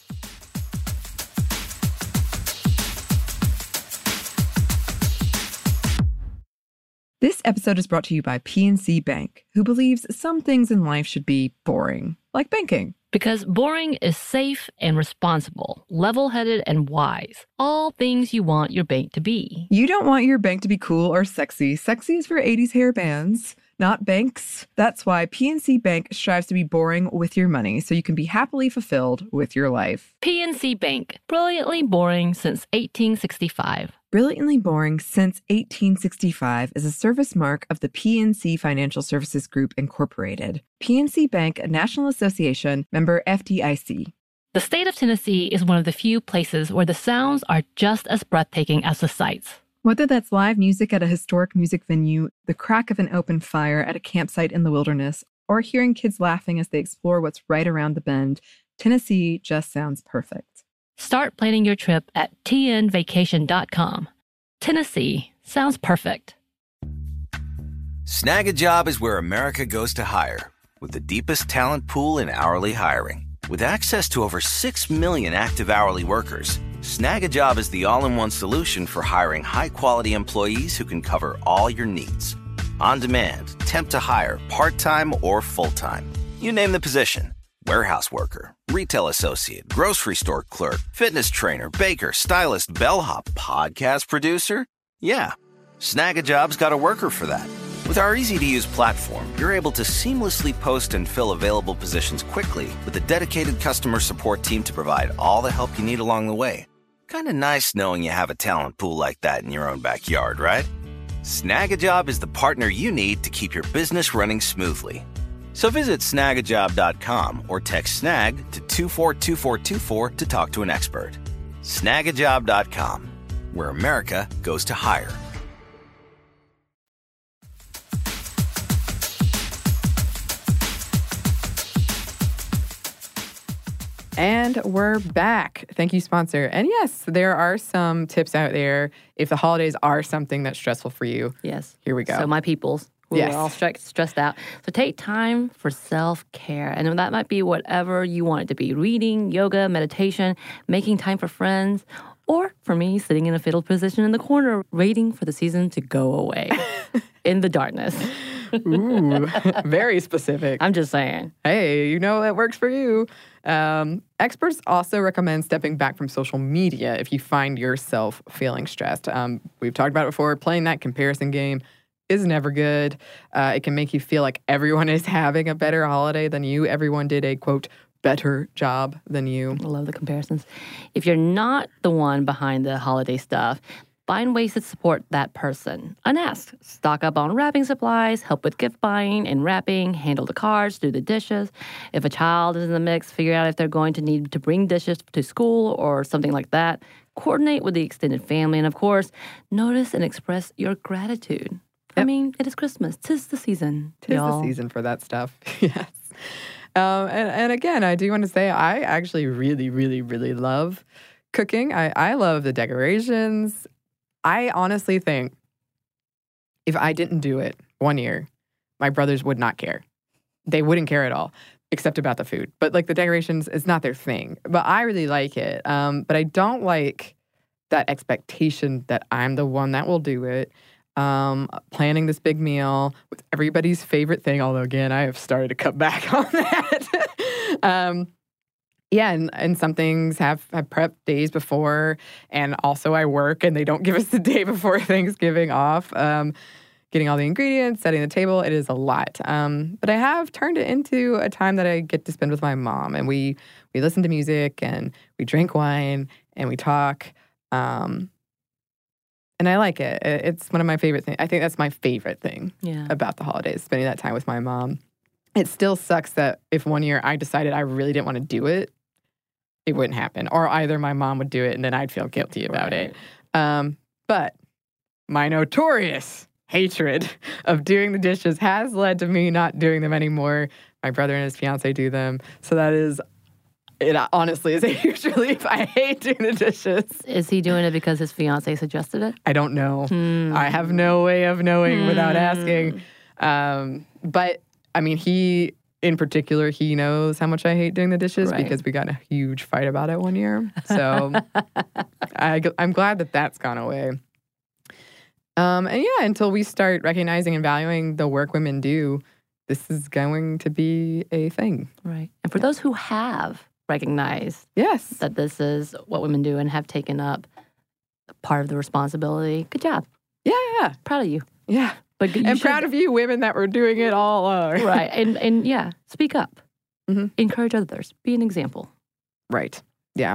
This episode is brought to you by PNC Bank, who believes some things in life should be boring, like banking. Because boring is safe and responsible, level-headed and wise. All things you want your bank to be. You don't want your bank to be cool or sexy. Sexy is for 80s hair bands, not banks. That's why PNC Bank strives to be boring with your money so you can be happily fulfilled with your life. PNC Bank, brilliantly boring since 1865. Brilliantly Boring Since 1865 is a service mark of the PNC Financial Services Group, Incorporated. PNC Bank, a National Association, member FDIC. The state of Tennessee is one of the few places where the sounds are just as breathtaking as the sights. Whether that's live music at a historic music venue, the crack of an open fire at a campsite in the wilderness, or hearing kids laughing as they explore what's right around the bend, Tennessee just sounds perfect. Start planning your trip at tnvacation.com. Tennessee sounds perfect. Snag a Job is where America goes to hire, with the deepest talent pool in hourly hiring. With access to over 6 million active hourly workers, Snag a Job is the all-in-one solution for hiring high-quality employees who can cover all your needs. On demand, temp to hire, part-time or full-time. You name the position. Warehouse worker, retail associate, grocery store clerk, fitness trainer, baker, stylist, bellhop, podcast producer. Yeah, Snag a Job's got a worker for that. With our easy-to-use platform, you're able to seamlessly post and fill available positions quickly with a dedicated customer support team to provide all the help you need along the way. Kind of nice knowing you have a talent pool like that in your own backyard, right? Snag a Job is the partner you need to keep your business running smoothly. So visit snagajob.com or text snag to 242424 to talk to an expert. Snagajob.com, where America goes to hire. And we're back. Thank you, sponsor. And yes, there are some tips out there if the holidays are something that's stressful for you. Yes. Here we go. So my peoples. We're all stressed out. So take time for self-care. And that might be whatever you want it to be. Reading, yoga, meditation, making time for friends. Or for me, sitting in a fetal position in the corner, waiting for the season to go away in the darkness. Ooh, very specific. I'm just saying. Hey, you know it works for you. Experts also recommend stepping back from social media if you find yourself feeling stressed. We've talked about it before. Playing that comparison game is never good. It can make you feel like everyone is having a better holiday than you. Everyone did a, quote, better job than you. I love the comparisons. If you're not the one behind the holiday stuff, Find ways to support that person. Unasked. Stock up on wrapping supplies, help with gift buying and wrapping, handle the cards, do the dishes. If a child is in the mix, figure out if they're going to need to bring dishes to school or something like that. Coordinate with the extended family. And of course, notice and express your gratitude. Yep. I mean, it is Christmas. 'Tis the season. Tis the season for that stuff. Yes. And again, I do want to say I actually really, really, really love cooking. I love the decorations. I honestly think if I didn't do it one year, my brothers would not care. They wouldn't care at all, except about the food. But like the decorations, it's not their thing. But I really like it. But I don't like that expectation that I'm the one that will do it. Planning this big meal with everybody's favorite thing. Although again, I have started to cut back on that. Yeah, and some things have prep days before, and also I work, and they don't give us the day before Thanksgiving off. Getting all the ingredients, setting the table, it is a lot. But I have turned it into a time that I get to spend with my mom, and we listen to music, and we drink wine, and we talk. And I like it. It's one of my favorite things. I think that's my favorite thing about the holidays, spending that time with my mom. It still sucks that if one year I decided I really didn't want to do it, it wouldn't happen. Or either my mom would do it and then I'd feel guilty about it. But my notorious hatred of doing the dishes has led to me not doing them anymore. My brother and his fiance do them. So it honestly is a huge relief. I hate doing the dishes. Is he doing it because his fiance suggested it? I don't know. I have no way of knowing without asking. But I mean, he knows how much I hate doing the dishes because we got in a huge fight about it one year. So I'm glad that that's gone away. And yeah, until we start recognizing and valuing the work women do, this is going to be a thing. Right. And for those who have recognized that this is what women do and have taken up part of the responsibility, good job. Yeah. Proud of you. Yeah. But proud of you women that were doing it all along. Right. And yeah, speak up. Mm-hmm. Encourage others. Be an example. Right. Yeah.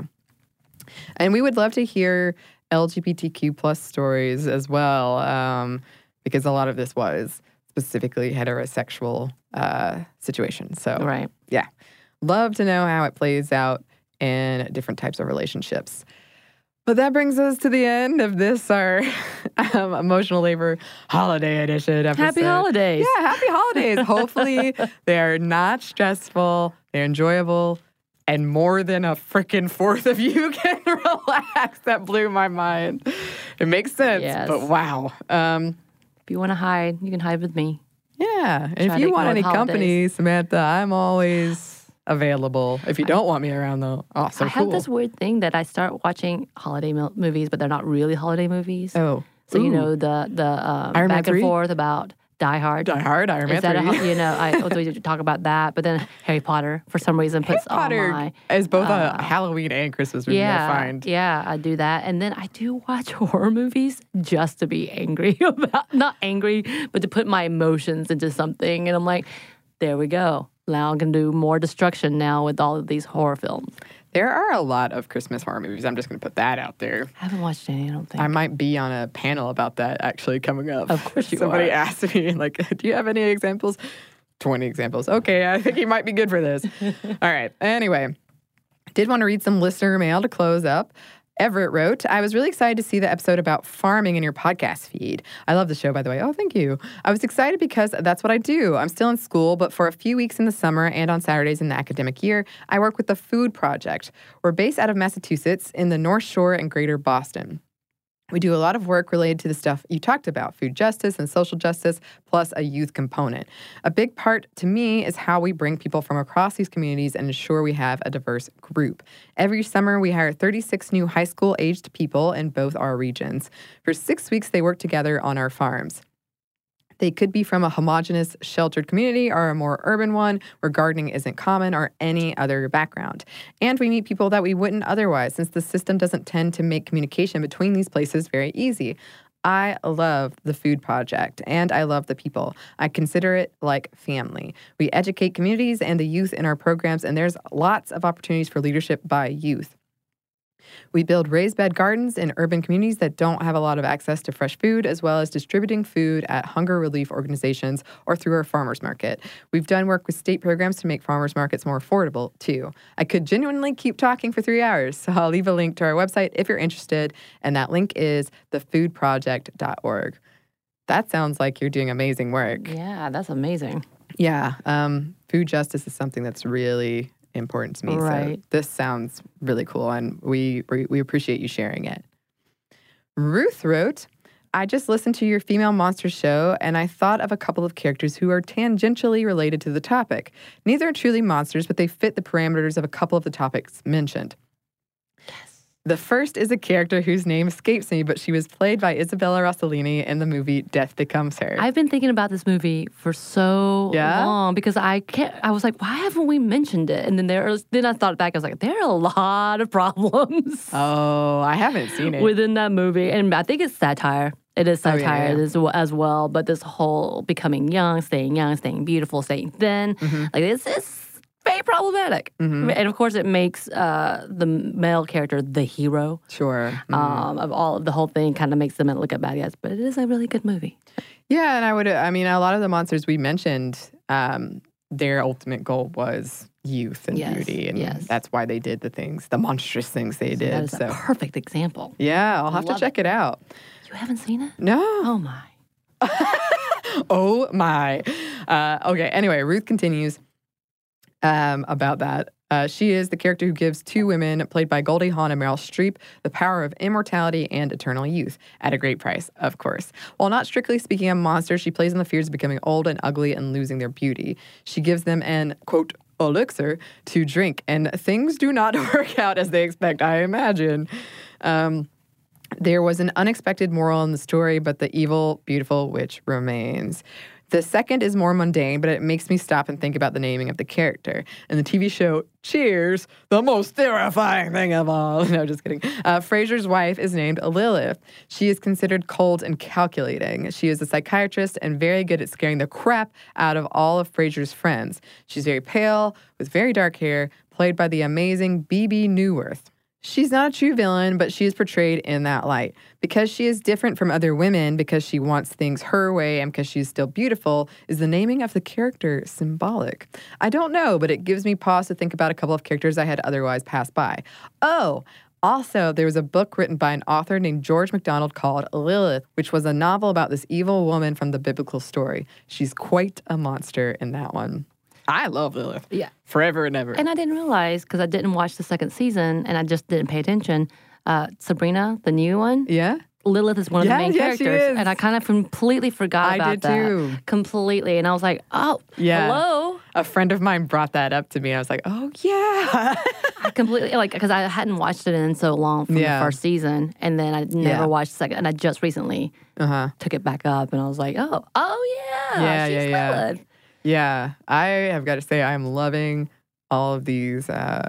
And we would love to hear LGBTQ plus stories as well, because a lot of this was specifically heterosexual situations. So, yeah. Love to know how it plays out in different types of relationships. But that brings us to the end of this, our Emotional Labor Holiday Edition episode. Happy holidays. Yeah, happy holidays. Hopefully they're not stressful, they're enjoyable, and more than a freaking fourth of you can relax. That blew my mind. It makes sense, but wow. If you want to hide, you can hide with me. Yeah, and if you want any company, Samantha, I'm always available. If you don't want me around, though, I have this weird thing that I start watching holiday movies, but they're not really holiday movies. Oh, so you know the back and forth about Die Hard. Iron Man 3. We talk about that, but then Harry Potter for some reason puts Harry Potter is both a Halloween and Christmas movie. I find. Yeah, I do that, and then I do watch horror movies just to be angry about, not angry, but to put my emotions into something, and I'm like, there we go. Now I can do more destruction now with all of these horror films. There are a lot of Christmas horror movies. I'm just going to put that out there. I haven't watched any, I don't think. I might be on a panel about that actually coming up. Of course you Somebody asked me, like, do you have any examples? 20 examples. Okay, I think you might be good for this. All right. Anyway, did want to read some listener mail to close up. Everett wrote, I was really excited to see the episode about farming in your podcast feed. I love the show, by the way. Oh, thank you. I was excited because that's what I do. I'm still in school, but for a few weeks in the summer and on Saturdays in the academic year, I work with the Food Project. We're based out of Massachusetts in the North Shore and Greater Boston. We do a lot of work related to the stuff you talked about, food justice and social justice, plus a youth component. A big part to me is how we bring people from across these communities and ensure we have a diverse group. Every summer, we hire 36 new high school-aged people in both our regions. For 6 weeks, they work together on our farms. They could be from a homogenous, sheltered community or a more urban one where gardening isn't common or any other background. And we meet people that we wouldn't otherwise, since the system doesn't tend to make communication between these places very easy. I love the Food Project, and I love the people. I consider it like family. We educate communities and the youth in our programs, and there's lots of opportunities for leadership by youth. We build raised bed gardens in urban communities that don't have a lot of access to fresh food, as well as distributing food at hunger relief organizations or through our farmers market. We've done work with state programs to make farmers markets more affordable, too. I could genuinely keep talking for 3 hours, so I'll leave a link to our website if you're interested, and that link is thefoodproject.org. That sounds like you're doing amazing work. Yeah, that's amazing. Yeah, food justice is something that's really important to me. Right. So this sounds really cool, and we appreciate you sharing it. Ruth wrote, I just listened to your Female Monster show, and I thought of a couple of characters who are tangentially related to the topic. Neither are truly monsters, but they fit the parameters of a couple of the topics mentioned. The first is a character whose name escapes me, but she was played by Isabella Rossellini in the movie Death Becomes Her. I've been thinking about this movie for so long because I was like, why haven't we mentioned it? And then I thought back, I was like, there are a lot of problems. Oh, I haven't seen it. Within that movie. And I think it's satire. It is satire as well, but this whole becoming young, staying beautiful, staying thin. Like it's very problematic. And of course, it makes the male character the hero. Sure. Of all of the whole thing, kind of makes them look at bad guys. But it is a really good movie. Yeah, and I mean, a lot of the monsters we mentioned, their ultimate goal was youth and beauty. And that's why they did the monstrous things they did. That is a perfect example. Yeah, I'll have to check it out. You haven't seen it? No. Oh, my. Oh, my. Okay, anyway, Ruth continues. About that. She is the character who gives two women, played by Goldie Hawn and Meryl Streep, the power of immortality and eternal youth, at a great price, of course. While not strictly speaking a monster, she plays on the fears of becoming old and ugly and losing their beauty. She gives them an, quote, elixir to drink, and things do not work out as they expect, I imagine. There was an unexpected moral in the story, but the evil, beautiful witch remains. The second is more mundane, but it makes me stop and think about the naming of the character. In the TV show Cheers, the most terrifying thing of all. No, just kidding. Frasier's wife is named Lilith. She is considered cold and calculating. She is a psychiatrist and very good at scaring the crap out of all of Frasier's friends. She's very pale, with very dark hair, played by the amazing Bebe Neuwirth. She's not a true villain, but she is portrayed in that light. Because she is different from other women, because she wants things her way, and because she's still beautiful, is the naming of the character symbolic? I don't know, but it gives me pause to think about a couple of characters I had otherwise passed by. Oh, also, there was a book written by an author named George MacDonald called Lilith, which was a novel about this evil woman from the biblical story. She's quite a monster in that one. I love Lilith. Yeah. Forever and ever. And I didn't realize, because I didn't watch the second season, and I just didn't pay attention, Sabrina, the new one. Yeah? Lilith is one of the main characters. She is. And I kind of completely forgot about that. I did too. Completely. And I was like, hello? A friend of mine brought that up to me. And I was like, oh, yeah. I completely, because I hadn't watched it in so long from the first season. And then I never watched the second. And I just recently took it back up. And I was like, she's Lilith. Yeah, I have got to say I am loving all of these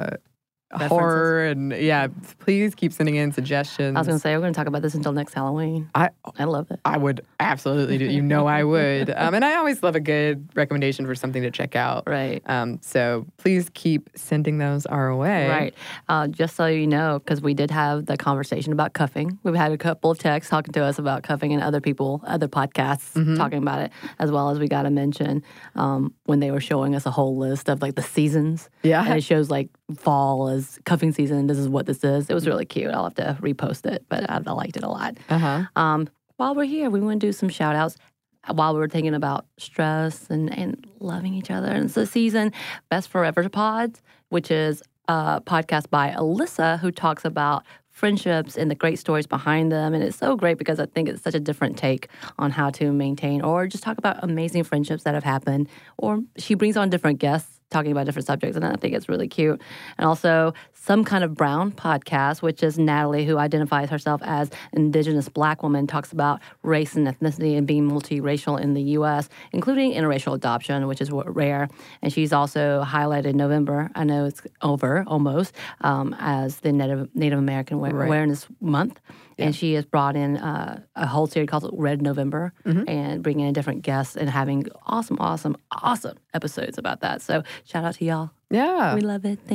horror and please keep sending in suggestions. I was going to say, we're going to talk about this until next Halloween. I love it. I would absolutely do. You know I would. And I always love a good recommendation for something to check out. Right. So please keep sending those our way. Right. Just so you know, because we did have the conversation about cuffing. We've had a couple of texts talking to us about cuffing and other podcasts talking about it, as well as we got to mention when they were showing us a whole list of the seasons. Yeah. And it shows fall as cuffing season. This is what this is. It was really cute. I'll have to repost it, but I liked it a lot. While we're here, we want to do some shout outs. While we were thinking about stress and loving each other. And it's the season Best Forever Pods, which is a podcast by Alyssa, who talks about friendships and the great stories behind them. And it's so great because I think it's such a different take on how to maintain or just talk about amazing friendships that have happened. Or she brings on different guests talking about different subjects, and I think it's really cute. And also, Some Kind of Brown podcast, which is Natalie, who identifies herself as Indigenous Black woman, talks about race and ethnicity and being multiracial in the U.S., including interracial adoption, which is rare. And she's also highlighted November, I know it's over almost, as the Native American Awareness Month. Yeah. And she has brought in a whole series called Red November and bringing in different guests and having awesome episodes about that. So shout out to y'all. Yeah. We love it. Thank you.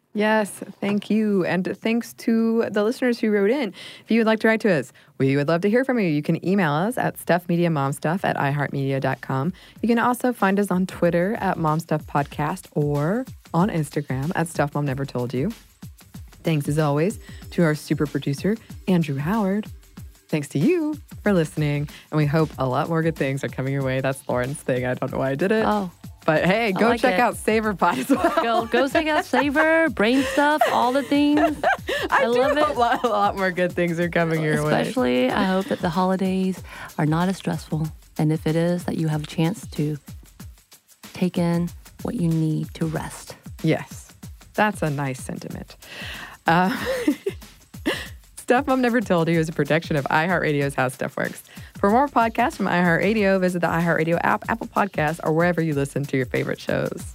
Yes, thank you. And thanks to the listeners who wrote in. If you would like to write to us, we would love to hear from you. You can email us at stuffmediamomstuff@iheartmedia.com. You can also find us on Twitter at momstuffpodcast or on Instagram at stuffmomnevertoldyou. Thanks, as always, to our super producer, Andrew Howard. Thanks to you for listening. And we hope a lot more good things are coming your way. That's Lauren's thing. I don't know why I did it. Oh. But hey, go check out SavorPod as well. Go check out Savor, Brain Stuff, all the things. I love it. A lot more good things are coming your way. Especially, I hope that the holidays are not as stressful. And if it is, that you have a chance to take in what you need to rest. Yes, that's a nice sentiment. Stuff Mom Never Told You is a production of iHeartRadio's How Stuff Works. For more podcasts from iHeartRadio, visit the iHeartRadio app, Apple Podcasts, or wherever you listen to your favorite shows.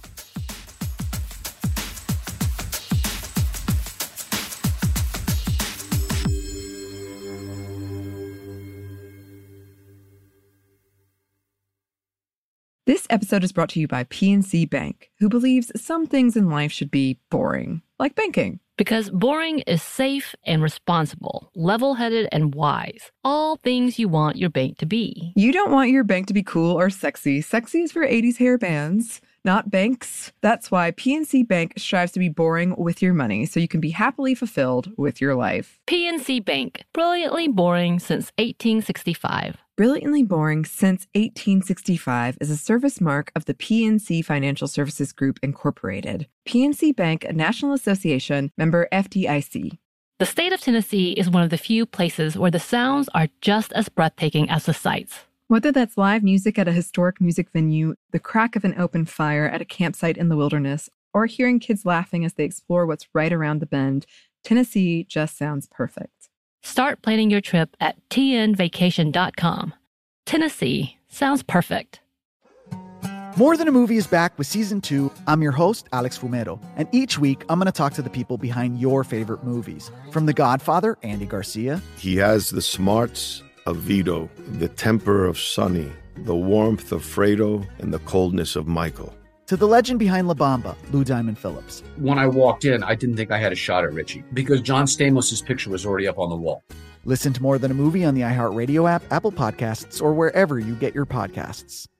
This episode is brought to you by PNC Bank, who believes some things in life should be boring, like banking. Because boring is safe and responsible, level-headed and wise. All things you want your bank to be. You don't want your bank to be cool or sexy. Sexy is for 80s hair bands, not banks. That's why PNC Bank strives to be boring with your money so you can be happily fulfilled with your life. PNC Bank, brilliantly boring since 1865. Brilliantly Boring Since 1865 is a service mark of the PNC Financial Services Group, Incorporated. PNC Bank, a National Association, member FDIC. The state of Tennessee is one of the few places where the sounds are just as breathtaking as the sights. Whether that's live music at a historic music venue, the crack of an open fire at a campsite in the wilderness, or hearing kids laughing as they explore what's right around the bend, Tennessee just sounds perfect. Start planning your trip at tnvacation.com. Tennessee sounds perfect. More Than a Movie is back with Season 2. I'm your host, Alex Fumero, and each week I'm going to talk to the people behind your favorite movies. From The Godfather, Andy Garcia. He has the smarts of Vito, the temper of Sonny, the warmth of Fredo, and the coldness of Michael. To the legend behind La Bamba, Lou Diamond Phillips. When I walked in, I didn't think I had a shot at Richie because John Stamos' picture was already up on the wall. Listen to More Than a Movie on the iHeartRadio app, Apple Podcasts, or wherever you get your podcasts.